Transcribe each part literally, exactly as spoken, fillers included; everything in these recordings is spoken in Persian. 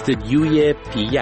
استدیوی پی یک،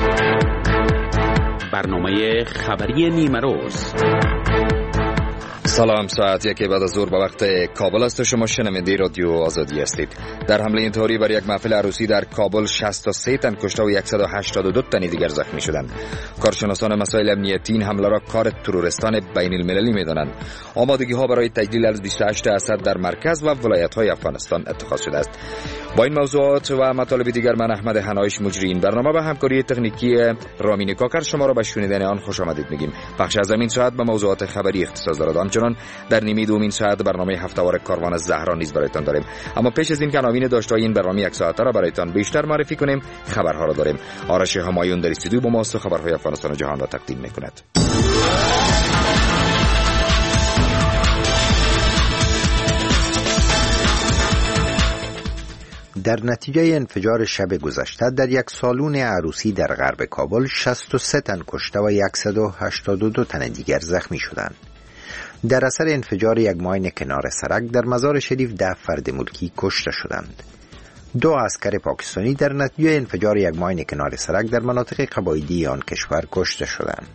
برنامه خبری نیمه روز. سلام، ساعت یکی بعد از ظهر به وقت کابل است و شما شنونده رادیو آزادی هستید. در حمله انتحاری بر یک محفل عروسی در کابل شصت و سه تن کشته و صد و هشتاد و دو تن دیگر زخمی شدند. کارشناسان مسائل امنیتی این حمله را کار تروریستان بین المللی می‌دانند. آمادگی ها برای تجلیل از بیست و هشت اسد در مرکز و ولایت های افغانستان اتخاذ شده است. با این موضوعات و مطالب دیگر من احمد حنایش مجری این برنامه با همکاری تکنیکی رامین کاکر شما را به شنیدن آن خوش آمدید میگیم. بخش از این ساعت به موضوعات خبری اختصاص دارد. همچنان در نیمه دومین ساعت برنامه هفته‌وار کاروان زهرا نیز برایتان داریم. اما پیش از این که عناوین داشته این برنامه یک ساعته را برایتان بیشتر معرفی کنیم، خبرها را داریم. آرش همایون در استودیو با ماست و خبرهای افغانستان و جهان را تقدیم میکند. در نتیجه انفجار شب گذشته در یک سالن عروسی در غرب کابل شصت و سه تن کشته و صد و هشتاد و دو تن دیگر زخمی شدند. در اثر انفجار یک ماین کنار سرک در مزار شریف ده فرد ملکی کشته شدند. دو عسکر پاکستانی در نتیجه انفجار یک ماین کنار سرک در مناطق قبایلی آن کشور کشته شدند.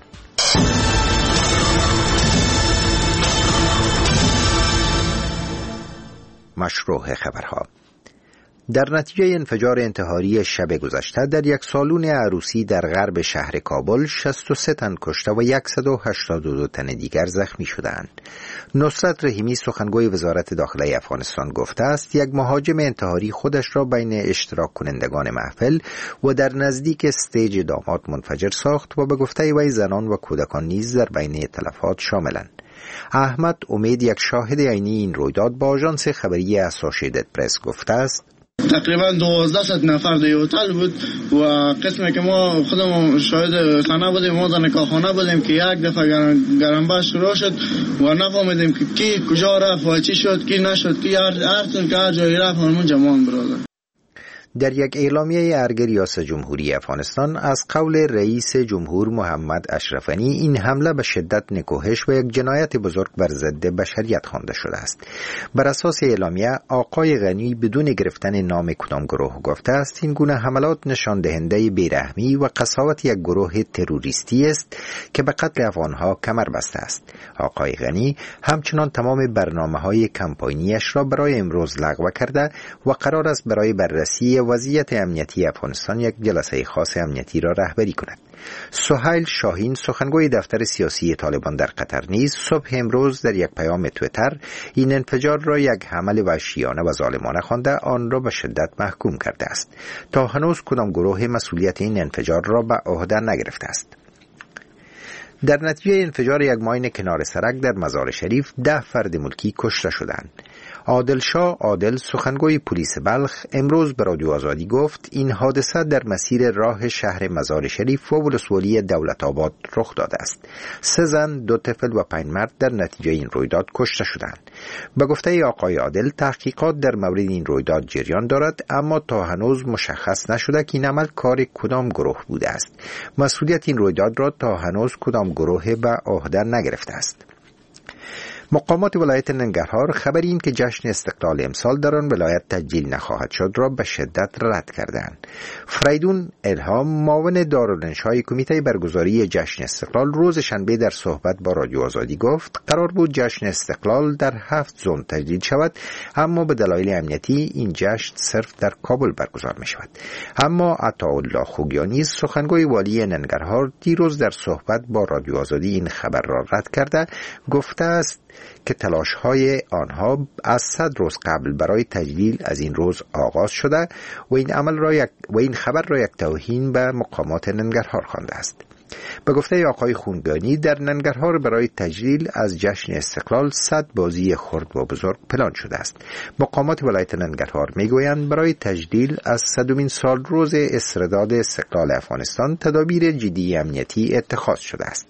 مشروع خبرها. در نتیجه انفجار انتحاری شب گذشته در یک سالن عروسی در غرب شهر کابل شصت و سه تن کشته و صد و هشتاد و دو تن دیگر زخمی شدند. نصرت رحیمی سخنگوی وزارت داخله افغانستان گفته است یک مهاجم انتحاری خودش را بین اشتراک کنندگان محفل و در نزدیک استیج داماد منفجر ساخت و به گفته وی زنان و کودکان نیز در بین تلفات شاملند. احمد امید، یک شاهد عینی این رویداد، با آژانس خبری اسوسییتد پرس گفته است تقریبا دوازده نفر در هتل بود و قسمی که ما خودمون شاهد صحنه بودیم، ما در نکاحخانه بودیم که یک دفعه گرمباش شروع شد و نفهمیدیم که کی کجا رفت و چی شد، کی نشد، کی هر هر که هر جایی رفت همون جوان برادر. در یک اعلامیه ارگ ریاست جمهوری افغانستان از قول رئیس جمهور محمد اشرف غنی این حمله به شدت نکوهش و یک جنایت بزرگ بر ضد بشریت خوانده شده است. بر اساس اعلامیه آقای غنی بدون گرفتن نام کدام گروه گفته است این گونه حملات نشان دهنده بیرحمی و قساوت یک گروه تروریستی است که به قتل افغانها کمر بسته است. آقای غنی همچنان تمام برنامه‌های کمپاینیش را برای امروز لغو کرده و قرار است برای بررسی وضعیت امنیتی افغانستان یک جلسه خاص امنیتی را رهبری کند. سهیل شاهین سخنگوی دفتر سیاسی طالبان در قطر نیز صبح امروز در یک پیام توییتر این انفجار را یک حمله وحشیانه و ظالمانه خوانده آن را به شدت محکوم کرده است. تا هنوز کدام گروه مسئولیت این انفجار را به عهده نگرفته است. در نتیجه انفجار یک ماین کنار سرک در مزار شریف ده فرد ملکی کشته شدند. عادل شاه عادل سخنگوی پلیس بلخ امروز به رادیو آزادی گفت این حادثه در مسیر راه شهر مزار شریف و ولسوالی دولت آباد رخ داده است. سه زن، دو طفل و پنج مرد در نتیجه این رویداد کشته شدند. به گفته آقای عادل تحقیقات در مورد این رویداد جریان دارد، اما تا هنوز مشخص نشده که این عمل کار کدام گروه بوده است. مسئولیت این رویداد را تا هنوز کدام گروه به عهده نگرفته است. مقامات ولایت ننگرهار خبر این که جشن استقلال امسال در آن ولایت تجلیل نخواهد شد را به شدت رد کردند. فریدون الهام معاون دارالانشای کمیته برگزاری جشن استقلال روز شنبه در صحبت با رادیو آزادی گفت قرار بود جشن استقلال در هفت زون تجلیل شود، اما به دلایل امنیتی این جشن صرف در کابل برگزار می شود. اما عطاالله خوگیانی سخنگوی والی ننگرهار دیروز در صحبت با رادیو آزادی این خبر را رد کرده گفته است که تلاش‌های آنها از صد روز قبل برای تجلیل از این روز آغاز شده و این عمل را یک و این خبر را یک توهین به مقامات ننگرهار خوانده است. به گفته آقای خوگیانی در ننگرهار برای تجلیل از جشن استقلال صد بازی خرد و بزرگ پلان شده است. مقامات ولایت ننگرهار میگویند برای تجلیل از صدمین سال روز استرداد استقلال افغانستان تدابیر جدی امنیتی اتخاذ شده است.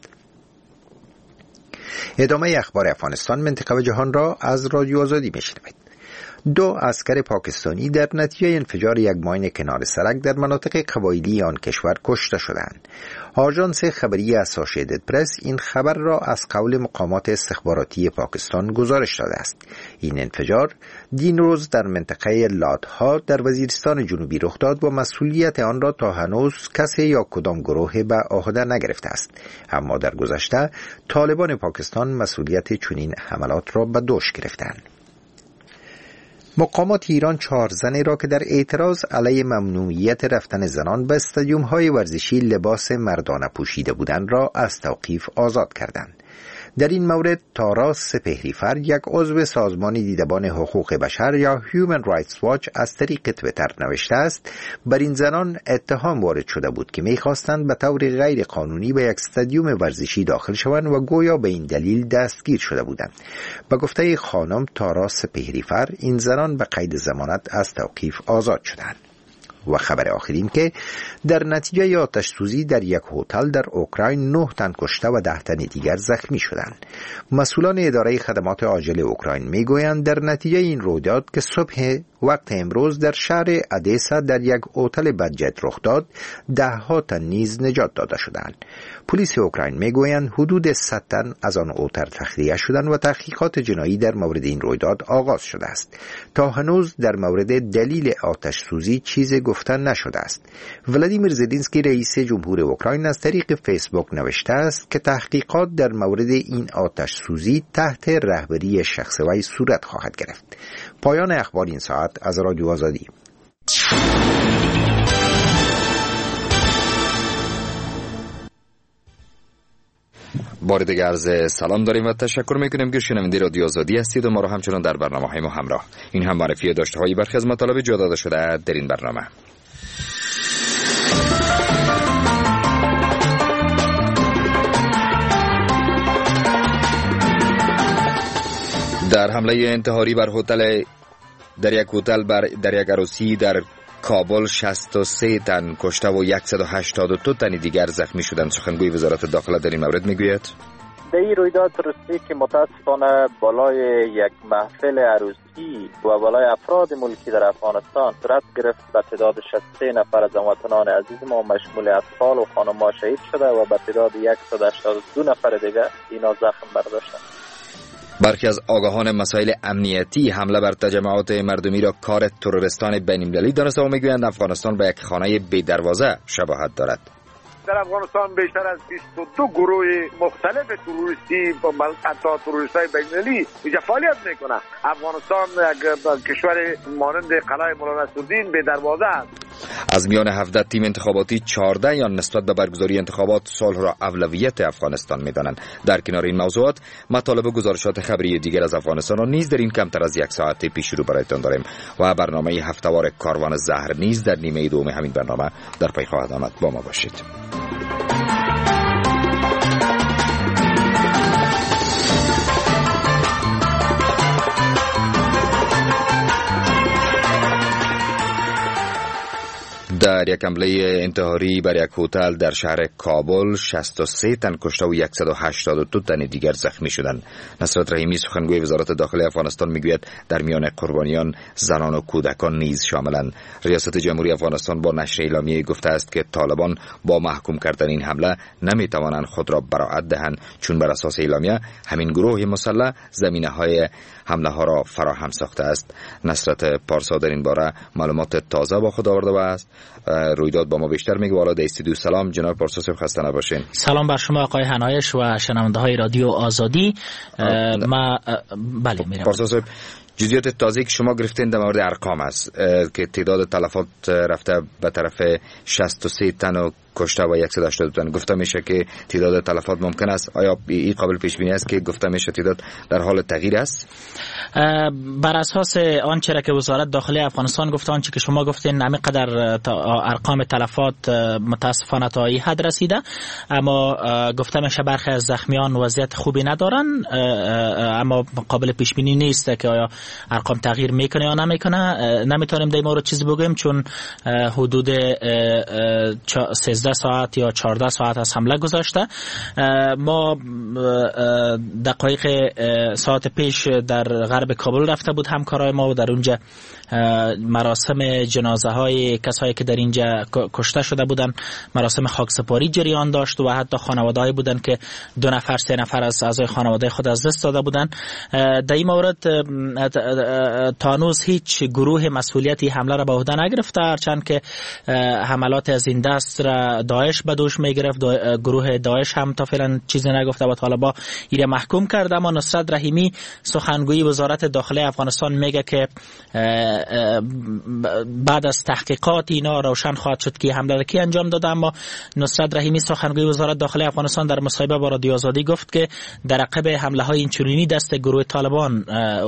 ادامه اخبار افغانستان، منطقه و جهان را از رادیو آزادی میشنوید. دو عسکر پاکستانی در نتیجه انفجار یک ماین کنار سرک در مناطق قبایلی آن کشور کشته شدند. آژانس خبری اسوسییتد پرس این خبر را از قول مقامات استخباراتی پاکستان گزارش داده است. این انفجار دینروز در منطقه لادها در وزیرستان جنوبی رخ داد و مسئولیت آن را تا هنوز کسی یا کدام گروه به عهده نگرفته است. اما در گذشته طالبان پاکستان مسئولیت چنین حملات را به دوش گرفتند. مقامات ایران چهار زنی را که در اعتراض علیه ممنوعیت رفتن زنان به استادیوم‌های ورزشی لباس مردانه پوشیده بودند را از توقیف آزاد کردند. در این مورد تاراس سپهریفر، یک عضو سازمان دیدبان حقوق بشر یا Human Rights Watch، از طریق توییتر نوشته است بر این زنان اتهام وارد شده بود که می‌خواستند به طور غیر قانونی به یک استادیوم ورزشی داخل شوند و گویا به این دلیل دستگیر شده بودند. به گفته خانم تاراس سپهریفر، این زنان به قید ضمانت از توقیف آزاد شدند. و خبر آخرین که در نتیجه آتش سوزی در یک هتل در اوکراین نه تن کشته و ده تن دیگر زخمی شدند. مسئولان اداره خدمات عاجل اوکراین میگویند در نتیجه این رویداد که صبح وقت امروز در شهر ادیسا در یک هتل بادجت رخ داد، ده ها تن نیز نجات داده شدند. پلیس اوکراین میگویند حدود صد تن از آن هتل تخلیه شدند و تحقیقات جنایی در مورد این رویداد آغاز شده است. تا هنوز در مورد دلیل آتش سوزی چیزی گفته نشده است. ولادیمیر زلنسکی رئیس جمهور اوکراین از طریق فیسبوک نوشته است که تحقیقات در مورد این آتش سوزی تحت رهبری شخص وی صورت خواهد گرفت. پایان اخبار این ساعت از رادیو آزادی. بار دیگر عرض سلام داریم و تشکر میکنیم که شنونده رادیو آزادی هستید و ما را همچنان در برنامه‌های ما همراه. این هم معرفی داشته‌های برخی از مطالب جا داده شده در این برنامه. در حمله انتحاری بر هتل در یک هتل بر در یک عروسی در کابل شصت و سه تن کشته و صد و هشتاد و دو تن دیگر زخمی شدند. سخنگوی وزارت داخله در این مورد میگوید در این رویداد رسید که متاسفانه بالای یک محفل عروسی و بالای افراد ملکی در افغانستان صورت گرفت. به تعداد شصت و سه نفر از هموطنان عزیز ما مشمول اطفال و خانم‌ها شهید شده و به تعداد صد و هشتاد و دو نفر دیگر اینا زخم برداشتند. برخی از آگاهان مسائل امنیتی حمله بر تجمعات مردمی را کار تروریستان بین‌المللی دانسته و میگویند افغانستان به یک خانه بی دروازه شباهت دارد. در افغانستان بیشتر از بیست و دو گروه مختلف تروریستی و حتی تروریستای بین‌المللی اینجا فعالیت میکنه. افغانستان یک کشور مانند قلعه مولانا نصرالدین بی دروازه است. از میان هفده تیم انتخاباتی چهارده یا نسبت به برگزاری انتخابات صلح را اولویت افغانستان میدانند. در کنار این موضوعات مطالب و گزارشات خبری دیگر از افغانستان را نیز در این کمتر از یک ساعت پیش رو برایتان داریم و برنامه هفته‌وار کاروان زهر نیز در نیمه دوم همین برنامه در پی خواهد آمد. با ما باشید. در یک حمله انتحاری بر یک هتل در شهر کابل شصت و سه تن کشته و صد و هشتاد و دو تن دیگر زخمی شدند. نصرت رحیمی سخنگوی وزارت داخله افغانستان میگوید در میان قربانیان زنان و کودکان نیز شاملند. ریاست جمهوری افغانستان با نشر اعلامیه گفته است که طالبان با محکوم کردن این حمله نمیتوانند خود را براءت دهند، چون بر اساس اعلامیه همین گروه مسلح زمینه‌های حمله ها را فراهم ساخته است. نصرت پارسا در این باره معلومات تازه با خود آورده است. رویداد با ما بیشتر میگه. والا در استودیو سلام جناب پارسا صاحب، خسته نباشین. سلام بر شما آقای حنایش و شنونده های رادیو آزادی. ما بله میرم. پارسا صاحب، جزئیات تازه که شما گرفتین در مورد ارقام است که تعداد تلفات رفته به طرف شصت و سه تن و کشته و صد و هشتاد و دو تن. گفته میشه که تعداد تلفات ممکن است. آیا این قابل پیش بینی است که گفته میشه تعداد در حال تغییر است؟ بر اساس آنچه را که وزارت داخلی افغانستان گفته، آنچه که شما گفتین، همینقدر ارقام تلفات متاسفانه تا این حد رسیده، اما گفته میشه برخی از زخمیان وضعیت خوبی ندارن، اما قابل پیش بینی نیست که آیا ارقام تغییر میکنه یا نمیکنه. نمیتونیم در این مورد چیزی بگیم چون حدود سیزده سیزده ساعت یا چهارده ساعت از حمله گذشته. ما دقایق ساعت پیش در غرب کابل رفته بود همکارای ما و در اونجا مراسم جنازه های کسایی که در اینجا کشته شده بودن، مراسم خاکسپاری جریان داشت و حتی خانواده‌ای بودن که دو نفر سه نفر از اعضای خانواده خود از دست داده بودن. در این مورد تا هنوز هیچ گروه مسئولیتی حمله را به عهده نگرفته، هرچند که حملات از این دست را داعش به دوش میگرفت. گروه داعش هم تا فعلا چیزی نگفته و طالبا ایره محکوم کرده. اما نصرت رحیمی سخنگوی وزارت داخلی افغانستان میگه که بعد از تحقیقات اینا روشن خواهد شد که حمله را کی انجام داده. اما نصرت رحیمی سخنگوی وزارت داخلی افغانستان در مصاحبه با رادیو آزادی گفت که در عقب حمله های اینچنینی دست گروه طالبان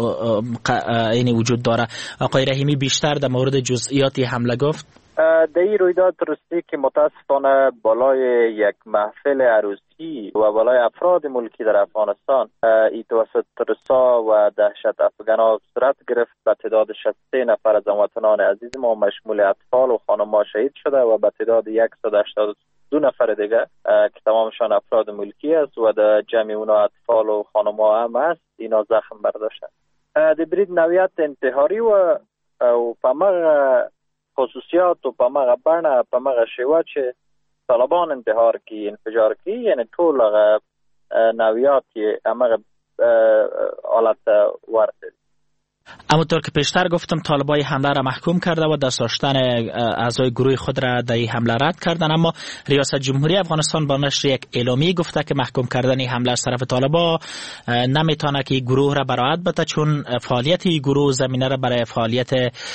این وجود داره. آقای رحیمی بیشتر در مورد جزئیات حمله گفت. در این رویداد درستی که متاسفانه بالای یک محفل عروسی و بالای افراد ملکی در افغانستان ای توسط ترسا و دهشت افغانا صورت گرفت. به تعداد شصت و سه نفر از هموطنان عزیز ما مشمول اطفال و خانم‌ها شهید شده و به تعداد صد و هشتاد و دو نفر دیگه که تمامشان افراد ملکی است و در جمع اونا اطفال و خانم‌ها هم است، اینا زخم برداشتن. در برید نویت انتحاری و و پمغ خصوصیات و پمغ برنه پمغ شیوه چه طالبان انتحار کی انفجار کی، یعنی طول نویات امغ حالت ورده. همونطور که پیشتر گفتم طالبای حمله را محکوم کرده و دست داشتن اعضای گروه خود را در این حمله رد کردن. اما ریاست جمهوری افغانستان با نشر یک اعلامیه گفته که محکوم کردن این حمله از طرف طالبا نمیتونه که گروه را براعت بده، چون فعالیت این گروه زمینه را برای فعالیت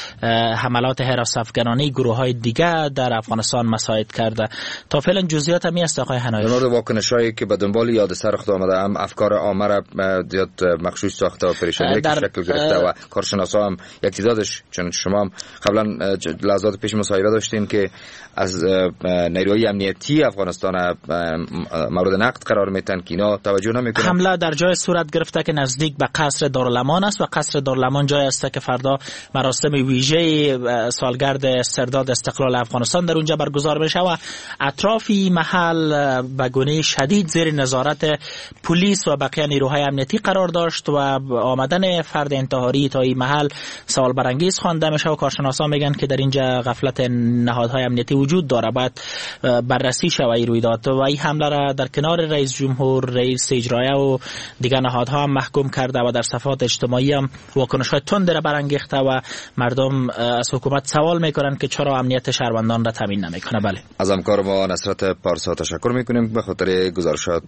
حملات حراس افغانانی گروه های دیگه در افغانستان مساعد کرده. تا فعلا جزئیات می است آقای حنایش. در مورد واکنشایی که به دنبال یاد سر خود آمده هم افکار عامه را زیاد مخشوش ساخته و پریشانی که شکل گرفته و کارشناسا هم یک تعدادش، چون شما هم قبلا لحظات پیش مصاحبه داشتین که از نیروهای امنیتی افغانستان مورد نقد قرار میتن که اینا توجه نمیکنن. حمله در جای صورت گرفته که نزدیک به قصر دارالامان است و قصر دارالامان جای است که فردا مراسم ویژه سالگرد استرداد استقلال افغانستان در اونجا برگزار بشه و اطرافی محل به گونه شدید زیر نظارت پلیس و بقیه نیروهای امنیتی قرار داشت و آمدن فرد انتحاری تا این محل سوال برانگیز خوانده میشه و کارشناسا میگن که در اینجا غفلت نهادهای امنیتی وجود داره، باید بررسی شود این رویداد. و این حمله را در کنار رئیس جمهور، رئیس اجرایه و دیگر نهادها هم محکوم کرده و در صفحات اجتماعی هم واکنش‌های تند را برانگیخته و مردم از حکومت سوال میکنن که چرا امنیت شهروندان را تامین نمیکنه. بله، از همکار ما نصرت پارسا تشکر میکنیم به خاطر گزارشات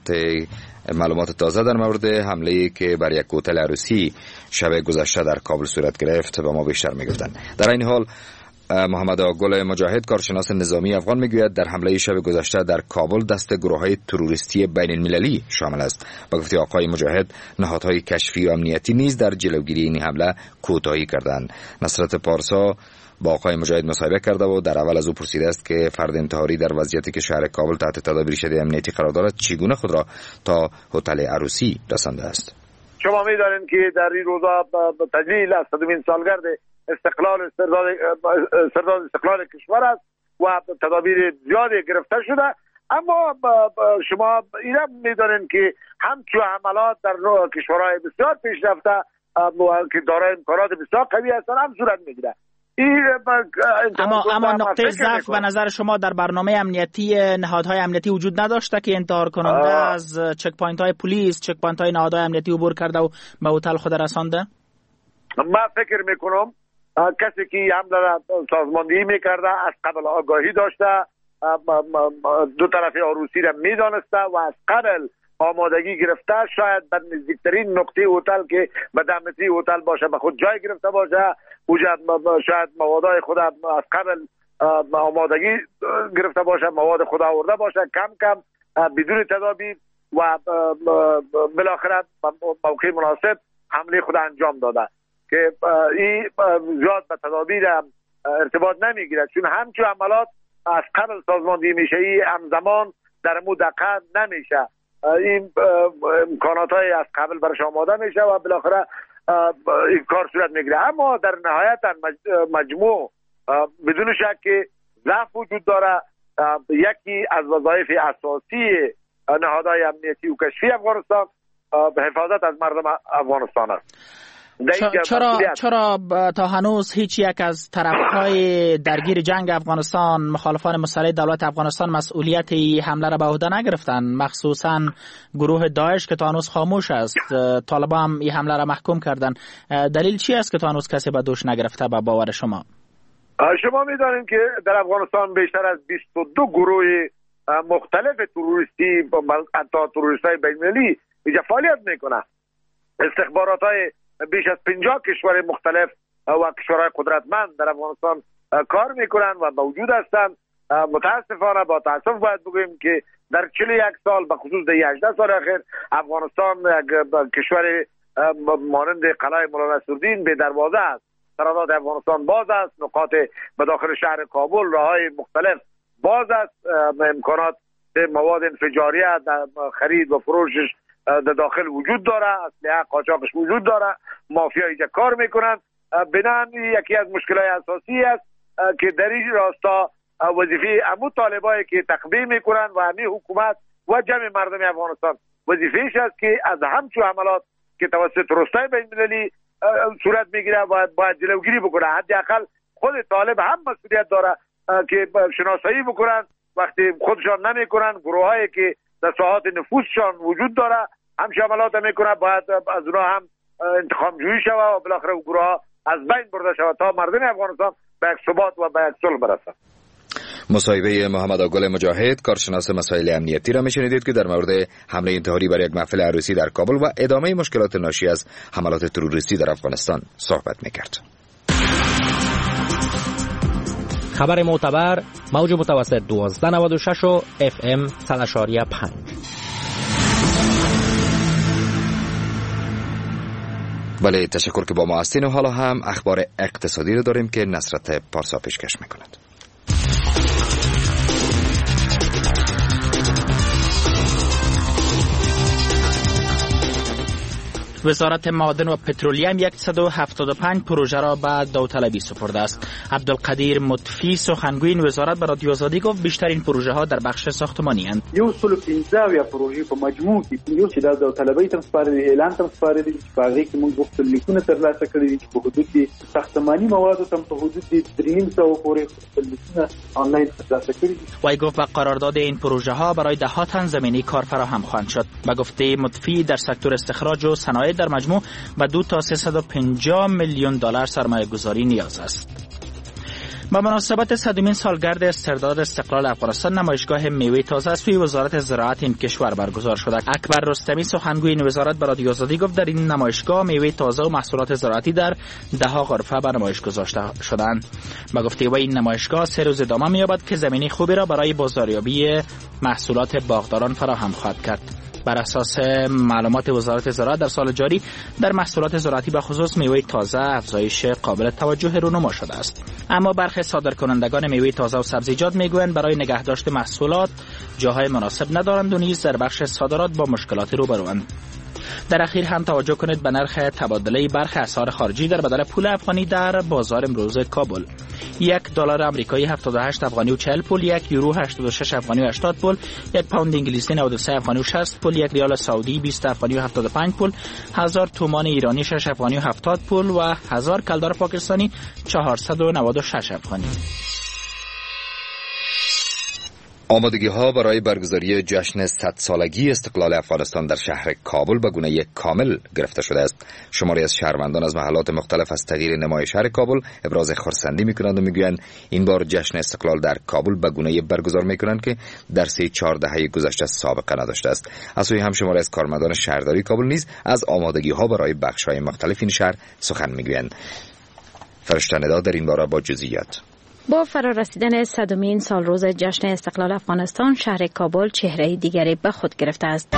معلومات تازه در مورد حمله‌ای که بر یک هتل عروسی شب گذشته در کابل صورت گرفت با ما بیشتر میگفتن. در این حال محمد آقل مجاهد کارشناس نظامی افغان میگوید در حمله شب گذشته در کابل دست گروه‌های تروریستی بین المللی شامل است. با گفته آقای مجاهد نهادهای کشفی و امنیتی نیز در جلوگیری این حمله کوتاهی کردند. نصرت پارسا با آقای مجاهد مصاحبه کرده و در اول از او پرسیده است که فرد انتحاری در وضعیتی که شهر کابل تحت تدابیر شدید امنیتی قرار دارد چگونه خود را تا هتل عروسی رسانده است. شما می‌دانید که در این روزا به تجلیل صدمین سالگرد استقلال استرداد استرداد استقلال کشور است و تدابیر زیادی گرفته شده. اما شما اینا می‌دانید که همچون حملات در کشورهای بسیار پیشرفته که دارای امکانات بسیار قوی هستند هم صورت می‌گیرد. اما اما نقطه ضعف به نظر شما در برنامه امنیتی نهادهای امنیتی وجود نداشته که انتحار کننده آه. از چک پوینت های پلیس، چک پوینت های نهادهای امنیتی عبور کرده و به هتل خود رسانده؟ من فکر میکنم کسی که حمله را سازماندهی میکرده از قبل آگاهی داشته، دو طرف عروسی را میدانسته و از قبل آمادگی گرفته، شاید به نزدیکترین نقطه هتل که به دمتی هتل باشه به خود جای گرفته باشه، وجود شاید موادهای خود از قبل آمادگی گرفته باشه، مواد خود آورده باشه کم کم بدون تدابیر و بالاخره موقع مناسب حمله خود انجام داده که این زیاد به تدابیر ارتباط نمیگیرد، چون همچون عملات از قبل سازماندهی میشه، این همزمان در مو دقت نمیشه، این امکانات های از قبل برش آماده میشه و بالاخره این کار صورت میگیره. اما در نهایت مجموع بدون شک که ضعف وجود داره، یکی از وظایف اساسی نهادهای امنیتی و کشفی افغانستان به حفاظت از مردم افغانستان است. چرا چرا تا هنوز هیچ یک از طرفهای درگیر جنگ افغانستان، مخالفان مسلح دولت افغانستان، مسئولیت حمله را به عهده نگرفتن؟ مخصوصا گروه داعش که تا هنوز خاموش است. طالبان هم این حمله را محکوم کردن. دلیل چی است که تا هنوز کسی به دوش نگرفته به باور شما؟ شما می‌دانید که در افغانستان بیشتر از بیست و دو گروه مختلف تروریستی، حتی تروریست‌های بین‌المللی اینجا فعالیت میکنه. استخبارات‌های بیش از پنجاه کشور مختلف و کشورهای قدرتمند در افغانستان کار میکنن و موجود هستند. متاسفانه با تاسف باید بگوییم که در چهل و یک سال به خصوص در هجده سال اخیر افغانستان یک کشور مانند قلعه مولانا نصرالدین به دروازه است. سرحدات افغانستان باز است، نقاط به داخل شهر کابل راههای مختلف باز است، امکانات مواد انفجاریه در خرید و فروشش در داخل وجود داره، اسلحه قاچاقش وجود داره، مافیا اینجا کار میکنن. بنان یکی از مشکلات اساسی است که در این راستا وظیفه امو طالبایی که تقبیه میکنن و همین حکومت و جمع مردم افغانستان وظیفهش است که از همچون حملات که توسط تروریستای بین‌المللی صورت میگیره و باید جلوگیری بکنه. حداقل خود طالب هم مسئولیت داره که شناسایی بکنن. وقتی خودشان نمیکنن، گروهایی که در ساحات نفوذشان وجود داره همش حملات میکنه، باید از اونها هم انتقام جویی شود و بالاخره گروه ها از بین برده شود تا مردم افغانستان به یک ثبات و به یک صلح برسند. مصاحبه محمد آقل مجاهد، کارشناس مسائل امنیتی را میشنیدید که در مورد حمله انتحاری بر یک محفل عروسی در کابل و ادامه مشکلات ناشی از حملات تروریستی در افغانستان صحبت میکرد. خبر معتبر، موج متوسط دوازده نود و شش و اف ام صد و پنج. بله، تشکر که با ما هستین و حالا هم اخبار اقتصادی رو داریم که نصرت پارسا پیشکش میکند. وزارت معادن و پترولیم صد و هفتاد و پنج پروژه را به داوطلبی سپرده است. عبدالقدیر مطفی سخنگوی این وزارت به رادیو آزادی گفت بیشتر این پروژه ها در بخش ساختمانی اند. یو سل پنځه یا پروژه په مجموع کې یو چې د داوطلبۍ تم سپارلي اعلان تم سپارلي چې په هغه کې موږ وخت لیکونه ترلاسه کړي چې په حدود کې ساختمانی مواد تم په حدود دریم سو پورې لیکونه آنلاین ترلاسه کړي. وی گفت به قرارداد این پروژه ها برای ده ها تن زمینی کار فراهم خواهد شد. به گفته مطفی در سکتور استخراج و صنایع در مجموع به دو تا سیصد و پنجاه میلیون دلار سرمایه گذاری نیاز است. با مناسبت صدمین سالگرد استرداد استقلال افغانستان نمایشگاه میوه تازه از سوی وزارت زراعت این کشور برگزار شده. اکبر رستمی سخنگوی این وزارت به رادیو آزادی گفت در این نمایشگاه میوه تازه و محصولات زراعتی در ده ها غرفه به نمایش گذاشته شدند. با گفته وی این نمایشگاه سه روز ادامه می‌یابد که زمینی خوبی را برای بازاریابی محصولات باغداران فراهم خواهد کرد. بر اساس معلومات وزارت زراعت در سال جاری در محصولات زراعتی به خصوص میوه تازه افزایش قابل توجه رونما شده است. اما برخی صادرکنندگان میوه تازه و سبزیجات میگویند برای نگهداشت محصولات جاهای مناسب ندارند و نیز در بخش صادرات با مشکلات روبروند. در اخیر هم توجه کنید به نرخ تبادله برخی اسعار خارجی در بدل پول افغانی در بازار امروز کابل. یک دلار آمریکایی هفتاد و هشت افغانی و چهل پول، یک یورو هشتاد و شش افغانی و هشتاد پول، یک پوند انگلیسی نود و سه افغانی و شصت پول، یک ریال سعودی بیست افغانی و هفتاد و پنج پول، هزار تومان ایرانی شش افغانی و هفتاد پول و هزار کلدار پاکستانی چهارصد و نود و شش افغانی. آمادگی ها برای برگزاری جشن صد سالگی استقلال افغانستان در شهر کابل به گونه کامل گرفته شده است. شماری از شهروندان از محلات مختلف از تغییر نمای شهر کابل ابراز خرسندی میکنند و میگویند این بار جشن استقلال در کابل به گونه برگزار میکنند که در سه چهار دهه گذشته سابقه نداشته است. از سوی هم شماری از کارمندان شهرداری کابل نیز از آمادگی ها برای بخش های مختلف این شهر سخن میگویند. فرشته ندا در این باره با جزئیات. با فرارسیدن صدمین سال روز جشن استقلال افغانستان، شهر کابل چهره دیگری به خود گرفته است.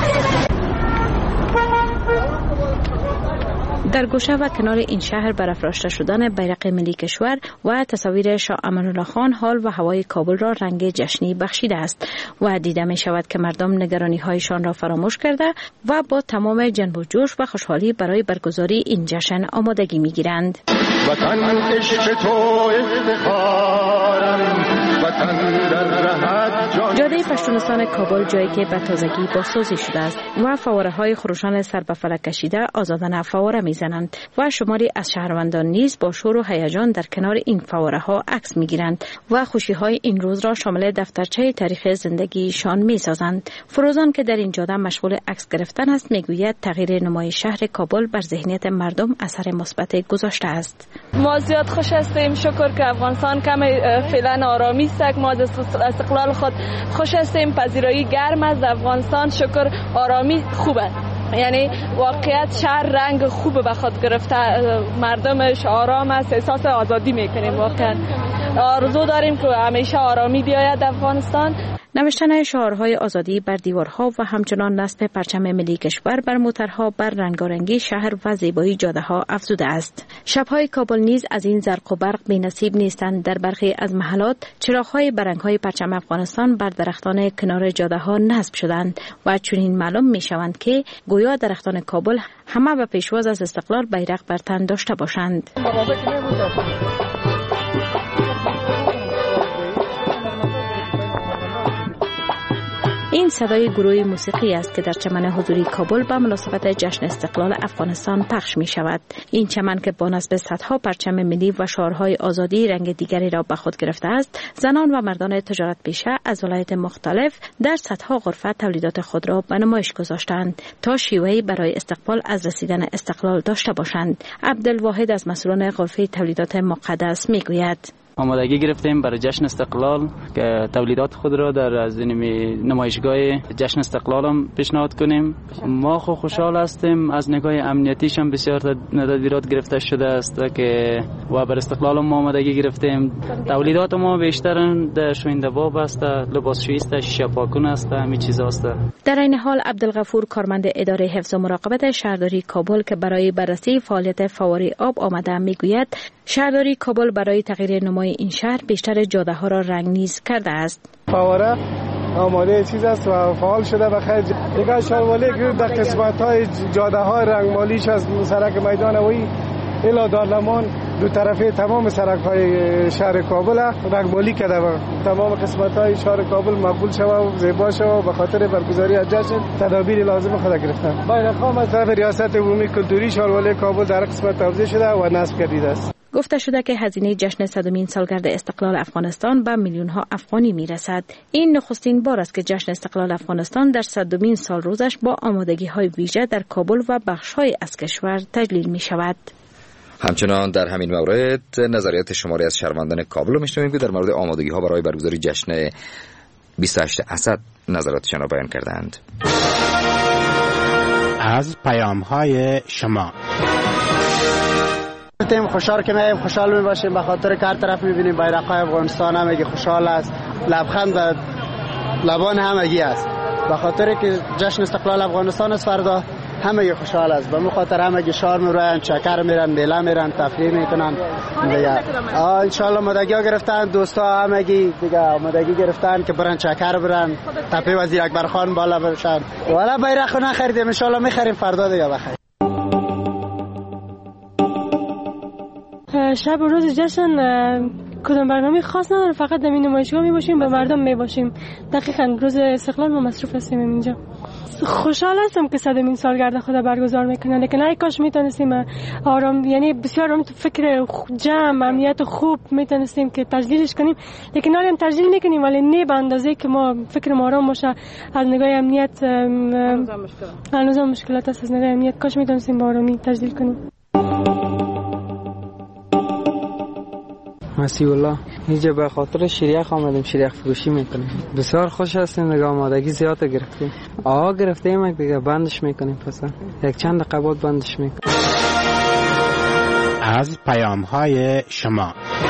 در گوشه و کنار این شهر برافراشته شدن بیرق ملی کشور و تصاویر شاه امان الله خان حال و هوای کابل را رنگ جشنی بخشیده است و دیده می شود که مردم نگرانی هایشان را فراموش کرده و با تمام جنب و جوش و خوشحالی برای برگزاری این جشن آمادگی می گیرند. وطن عشق تو افتخارم، جاده پشتونستان کابل جایی که به تازگی بازسازی شده است و فواره های خروشان سر به فلک کشیده آزادانه فواره میزنند و شماری از شهروندان نیز با شور و هیجان در کنار این فواره ها عکس میگیرند و خوشی های این روز را شامل دفترچه تاریخ زندگیشان میسازند. فروزان که در این جاده مشغول عکس گرفتن است میگوید تغییر نمای شهر کابل بر ذهنیت مردم اثر مثبت گذاشته است. ما زیاد خوش هستیم، شکر که افغانستان کم فعلا آرامی است. ما از استقلال خود خوش هستیم، پذیرایی گرم از افغانستان، شکر آرامی خوبه، یعنی واقعیت شهر رنگ خوب به خود گرفته، مردمش آرام است، احساس آزادی میکنیم. واقعا آرزو داریم که همیشه آرامی بیاید افغانستان. نوشتن شعارهای آزادی بر دیوارها و همچنان نصب پرچم ملی کشور بر موترها بر رنگارنگی شهر و زیبایی جاده‌ها افزوده است. شب‌های کابل نیز از این زرق و برق بی‌نصیب نیستند. در برخی از محلات چراغ‌های برنگ‌های پرچم افغانستان بر درختان کنار جاده‌ها نصب شدند و چنین معلوم می‌شوند که گویا درختان کابل همه به پیشواز از استقلال بیرق بر تن داشته باشند. این صدای گروه موسیقی است که در چمن حضوری کابل به مناسبت جشن استقلال افغانستان پخش می شود. این چمن که با نصب صدها پرچم ملی و شعارهای آزادی رنگ دیگری را به خود گرفته است، زنان و مردان تجارت پیشه از ولایت مختلف در صدها غرفه تولیدات خود را به نمایش گذاشتند تا شیوهی برای استقبال از رسیدن استقلال داشته باشند. عبدالواحد از مسئولان غرفه تولیدات مقدس می گوید: آمادگی گرفتیم برای جشن استقلال که تولیدات خود را در از نمایشگاه جشن استقلال هم پیشنهاد کنیم. ما خو خوشحال هستیم، از نگاه امنیتیش هم بسیار تدابیرات گرفته شده است که و بر استقلال هم آمادگی گرفتیم. تولیدات ما بیشتر در شوینده باب است، لباسشویی است، شیشه پاکون است، همین چیزا است. در این حال عبدالغفور کارمند اداره حفظ و مراقبت شهرداری کابل که برای بررسی فعالیت فواره آب آمده میگوید شهرداری کابل برای تغییر نمای این شهر بیشتر جاده ها را رنگ‌نیز کرده است. فواره آماده چیز است و فعال شده بخیر. دیگه شالوالی که در قسمت های جاده های رنگمالیش از سرک میدان وی الی دارلمان دو طرفه تمام سرک های شهر کابل رنگمالی کرده و تمام قسمت های شهر کابل مقبول شده و زیبا شده و به خاطر برگزاری از جشن تدابیر لازم خود گرفتن. بیرق‌ها از طرف ریاست عمومی کلتوری شالوالی کابل در قسمت توزیع شده و نصب گردیده است. گفته شده که هزینه جشن صدمین سالگرد استقلال افغانستان به میلیون ها افغانی میرسد. این نخستین بار است که جشن استقلال افغانستان در صدمین سال روزش با آمادگی های ویژه در کابل و بخش های از کشور تجلیل می شود. همچنان در همین مورد نظریات شماری از شهروندان کابل رو میشنویم که در مورد آمادگی ها برای برگزاری جشن بیست و هشت اسد نظراتشان را بیان کردند. از پیام های شما تیم خوشحال که میایم خوشحال می باشیم به خاطر که هر طرف میبینیم بیرق‌های افغانستان همگی خوشحال است، لبخند به لبان همگی است به خاطر که جشن استقلال افغانستان است. فردا همگی خوشحال است، به خاطر همگی شعار میروین، چکر میرن، میله میرن، تفریح میکنن دیگه. ان شاء الله آمادگی گرفتن، دوستا همگی دیگه آمادگی گرفتن که برن چکر برن، تپه وزیر اکبر خان بالا بشن. والا بیرق نخریدیم، ان شاء الله میخریم فردا دیگه بخیر. شب و روز جشن کدام برنامه خاص نداره، فقط در این نمایشگاه می باشیم به مردم می باشیم. دقیقاً روز استقلال ما مصروف هستیم اینجا. خوشحال هستم که صدمین سالگرد خود برگزار میکنن، لیکن ای کاش میتونستیم آرام، یعنی بسیار آرام تو فکر جمع امنیت خوب میتونستیم که تجلیلش کنیم، لیکن حالا هم تجلیل میکنیم ولی نه به اندازه که ما فکر ما آرام باشه. از نگاه امنیت هنوز هم مشکلات هست، از نگاه امنیت کاش میتونستیم با آرامی تجلیل کنیم. مسیح الله اینجا به خاطر شریخ آمدیم، شریخ فروشی میکنیم. بسیار خوش هستیم، دیگه آمادگی زیاد گرفتیم. آها گرفتیم دیگه بندش میکنیم، پس یک چند دقیقه بندش میکنیم. از پیام های شما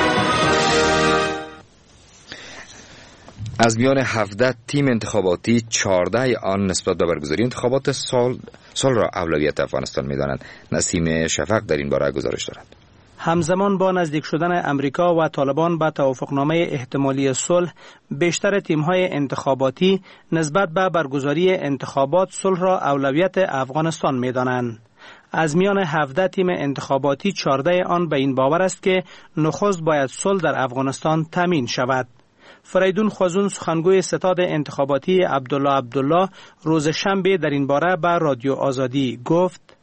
از میان هفده تیم انتخاباتی چهارده آن نسبت به برگزاری انتخابات سال سال را اولویت افغانستان میدانند. نسیم شفق در این باره گزارش دارد. همزمان با نزدیک شدن امریکا و طالبان به توافقنامه احتمالی صلح، بیشتر تیم‌های انتخاباتی نسبت به برگزاری انتخابات صلح را اولویت افغانستان می‌دانند. از میان هفده تیم انتخاباتی چهارده آن به این باور است که نخست باید صلح در افغانستان تامین شود. فریدون خوازون سخنگوی ستاد انتخاباتی عبدالله عبدالله روز شنبه در این باره به رادیو آزادی گفت: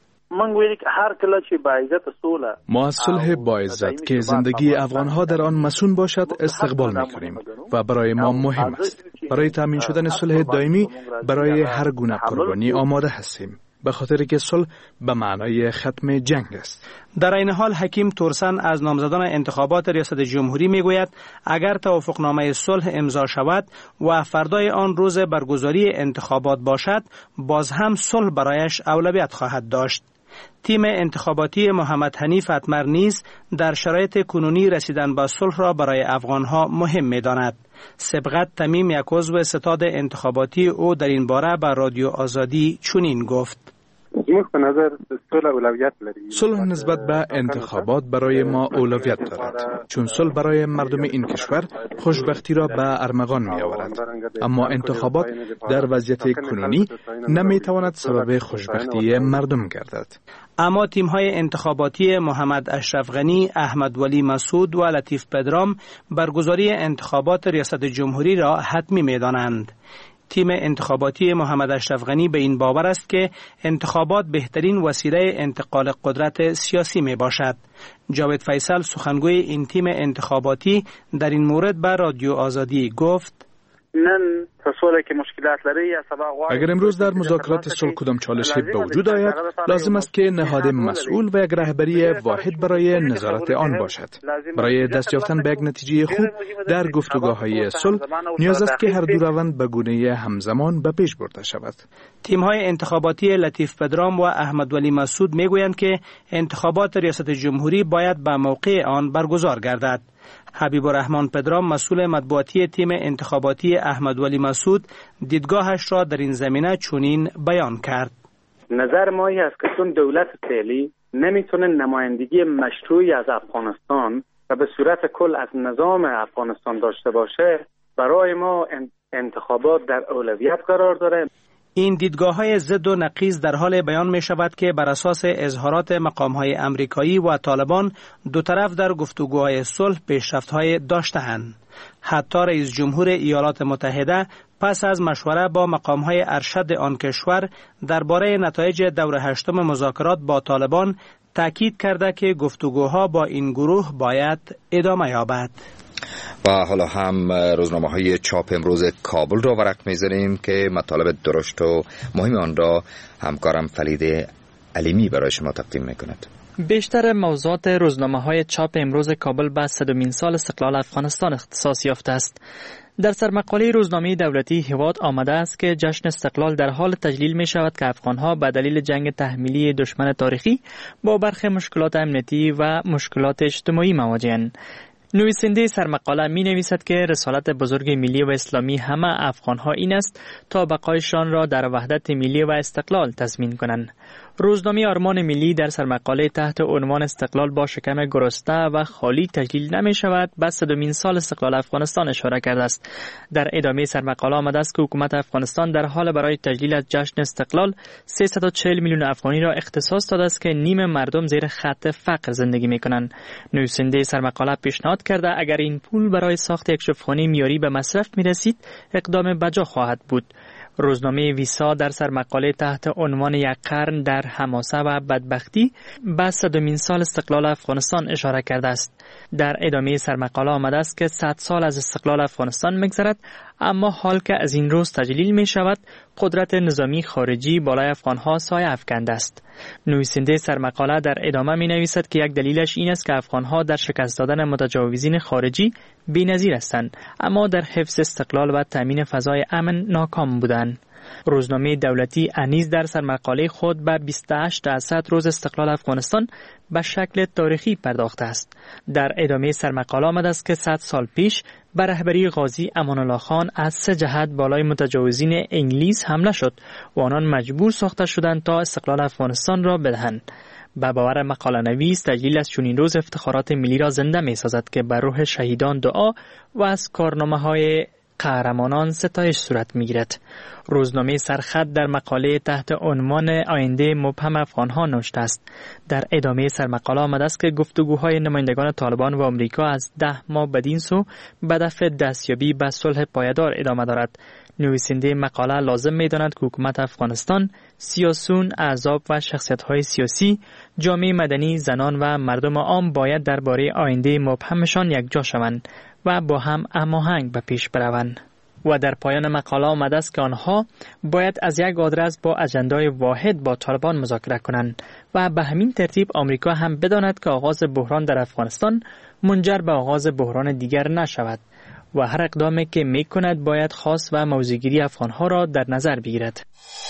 ما از صلح با عزت که زندگی افغانها در آن مسون باشد استقبال می‌کنیم و برای ما مهم است. برای تامین شدن صلح دائمی برای هر گونه قربانی آماده هستیم، به خاطر که صلح به معنای ختم جنگ است. در این حال حکیم تورسن از نامزدان انتخابات ریاست جمهوری میگوید اگر توافقنامه صلح امضا شود و فردای آن روز برگزاری انتخابات باشد، باز هم صلح برایش اولویت خواهد داشت. تیم انتخاباتی محمد حنیف اتمر نیز در شرایط کنونی رسیدن به صلح را برای افغانها مهم می‌داند. سبقت تمیم، یک عضو ستاد انتخاباتی، او در این باره به رادیو آزادی چنین گفت: به نظر صلح اولویت لري. صلح نسبت به انتخابات برای ما اولویت دارد، چون صلح برای مردم این کشور خوشبختی را به ارمغان می آورد. اما انتخابات در وضعیت کنونی نمی تواند سبب خوشبختی مردم گردد. اما تیم‌های انتخاباتی محمد اشرف غنی، احمد ولی مسعود و لطیف پدرام برگزاری انتخابات ریاست جمهوری را حتمی می‌دانند. تیم انتخاباتی محمد اشرف غنی به این باور است که انتخابات بهترین وسیله انتقال قدرت سیاسی می باشد. جاوید فیصل سخنگوی این تیم انتخاباتی در این مورد به رادیو آزادی گفت: نن تصوره که مشکلات لري. اگر امروز در مذاکرات صلح کدام چالشی به وجود آید، لازم است که نهاد مسئول و یک رهبری واحد برای نظارت آن باشد. برای دست یافتن به یک نتیجه خوب در گفتگوهای صلح نیاز است که هر دو روند به گونه همزمان به پیش برده شود. تیم‌های انتخاباتی لطیف پدرام و احمد ولی مسعود میگویند که انتخابات ریاست جمهوری باید به موقع آن برگزار گردد. حبیب الرحمن پدرام، مسئول مطبوعاتی تیم انتخاباتی احمد ولی مسعود، دیدگاهش را در این زمینه چنین بیان کرد: نظر ما این است که چون دولت فعلی نمیتونه نمایندگی مشروعی از افغانستان و به صورت کل از نظام افغانستان داشته باشه، برای ما انتخابات در اولویت قرار داره. این دیدگاه‌های ضد و نقیض در حال بیان می شود که بر اساس اظهارات مقام‌های امریکایی و طالبان دو طرف در گفتگوهای صلح پیشرفت‌های داشته‌اند. حتی رئیس جمهور ایالات متحده پس از مشوره با مقام‌های ارشد آن کشور درباره نتایج دور هشتم مذاکرات با طالبان تاکید کرده که گفتگوها با این گروه باید ادامه یابد. و حالا هم روزنامه های چاپ امروز کابل را ورق می‌زنیم که مطالب درشت و مهم آن را همکارم فرید علیمی برای شما تقدیم می‌کند. بیشتر موضوعات روزنامه های چاپ امروز کابل به صدمین سال استقلال افغانستان اختصاص یافته است. در سرمقاله روزنامه دولتی هواد آمده است که جشن استقلال در حال تجلیل می شود که افغانها به دلیل جنگ تحمیلی دشمن تاریخی با برخی مشکلات امنیتی و مشکلات اجتماعی مواجهند. نویسنده سرمقاله می نویسد که رسالت بزرگ ملی و اسلامی همه افغانها این است تا بقایشان را در وحدت ملی و استقلال تضمین کنند. روزنامه آرمان ملی در سرمقاله تحت عنوان استقلال با شکم گرسنه و خالی تجلیل نمی شود به صدمین سال استقلال افغانستان اشاره کرده است. در ادامه سرمقاله آمده است که حکومت افغانستان در حال برای تجلیل از جشن استقلال سیصد و چهل میلیون افغانی را اختصاص داده است که نیم مردم زیر خط فقر زندگی می کنند. نویسنده سرمقاله پیشنهاد کرده اگر این پول برای ساخت یک شفاخانه معیاری به مصرف می رسید اقدام بجا خواهد بود. روزنامه ویسا در سرمقاله تحت عنوان یک قرن در حماسه و بدبختی به صدمین سال استقلال افغانستان اشاره کرده است. در ادامه سرمقاله آمده است که صد سال از استقلال افغانستان می‌گذرد، اما حال که از این روز تجلیل می شود قدرت نظامی خارجی بالای افغانها سایه افکنده است. نویسنده سرمقاله در ادامه می نویسد که یک دلیلش این است که افغانها در شکست دادن متجاوزین خارجی بی‌نظیر هستند، اما در حفظ استقلال و تامین فضای امن ناکام بودند. روزنامه دولتی انیز در سرمقاله خود به بیست و هشت درصد روز استقلال افغانستان به شکل تاریخی پرداخته است. در ادامه سرمقاله آمده است که صد سال پیش بر رهبری غازی امان الله خان از سه جهت بالای متجاوزین انگلیس حمله شد و آنان مجبور ساخته شدند تا استقلال افغانستان را بدهند. به باور مقاله نویس تجلیل از چنین روز افتخارات ملی را زنده می سازد که بر روح شهیدان دعا و از کارنامه های قهرمانان ستایش صورت می‌گیرد. روزنامه سرخط در مقاله تحت عنوان آینده مبهم افغان‌ها نوشته است. در ادامه سرمقاله آمده است که گفتگوهای نمایندگان طالبان و آمریکا از ده ماه بدین سو به دفع دستیابی به صلح پایدار ادامه دارد. نویسنده مقاله لازم می‌داند که حکومت افغانستان، سیاسیون، احزاب و شخصیت‌های سیاسی، جامعه مدنی، زنان و مردم عام باید درباره آینده مبهمشان یکجا شوند و با هم هماهنگ به پیش بروند. و در پایان مقاله آمده است که آنها باید از یک آدرس با اجندای واحد با طالبان مذاکره کنند و به همین ترتیب آمریکا هم بداند که آغاز بحران در افغانستان منجر به آغاز بحران دیگر نشود و هر اقدامی که می کند باید خاص و موضع‌گیری افغانها را در نظر بگیرد.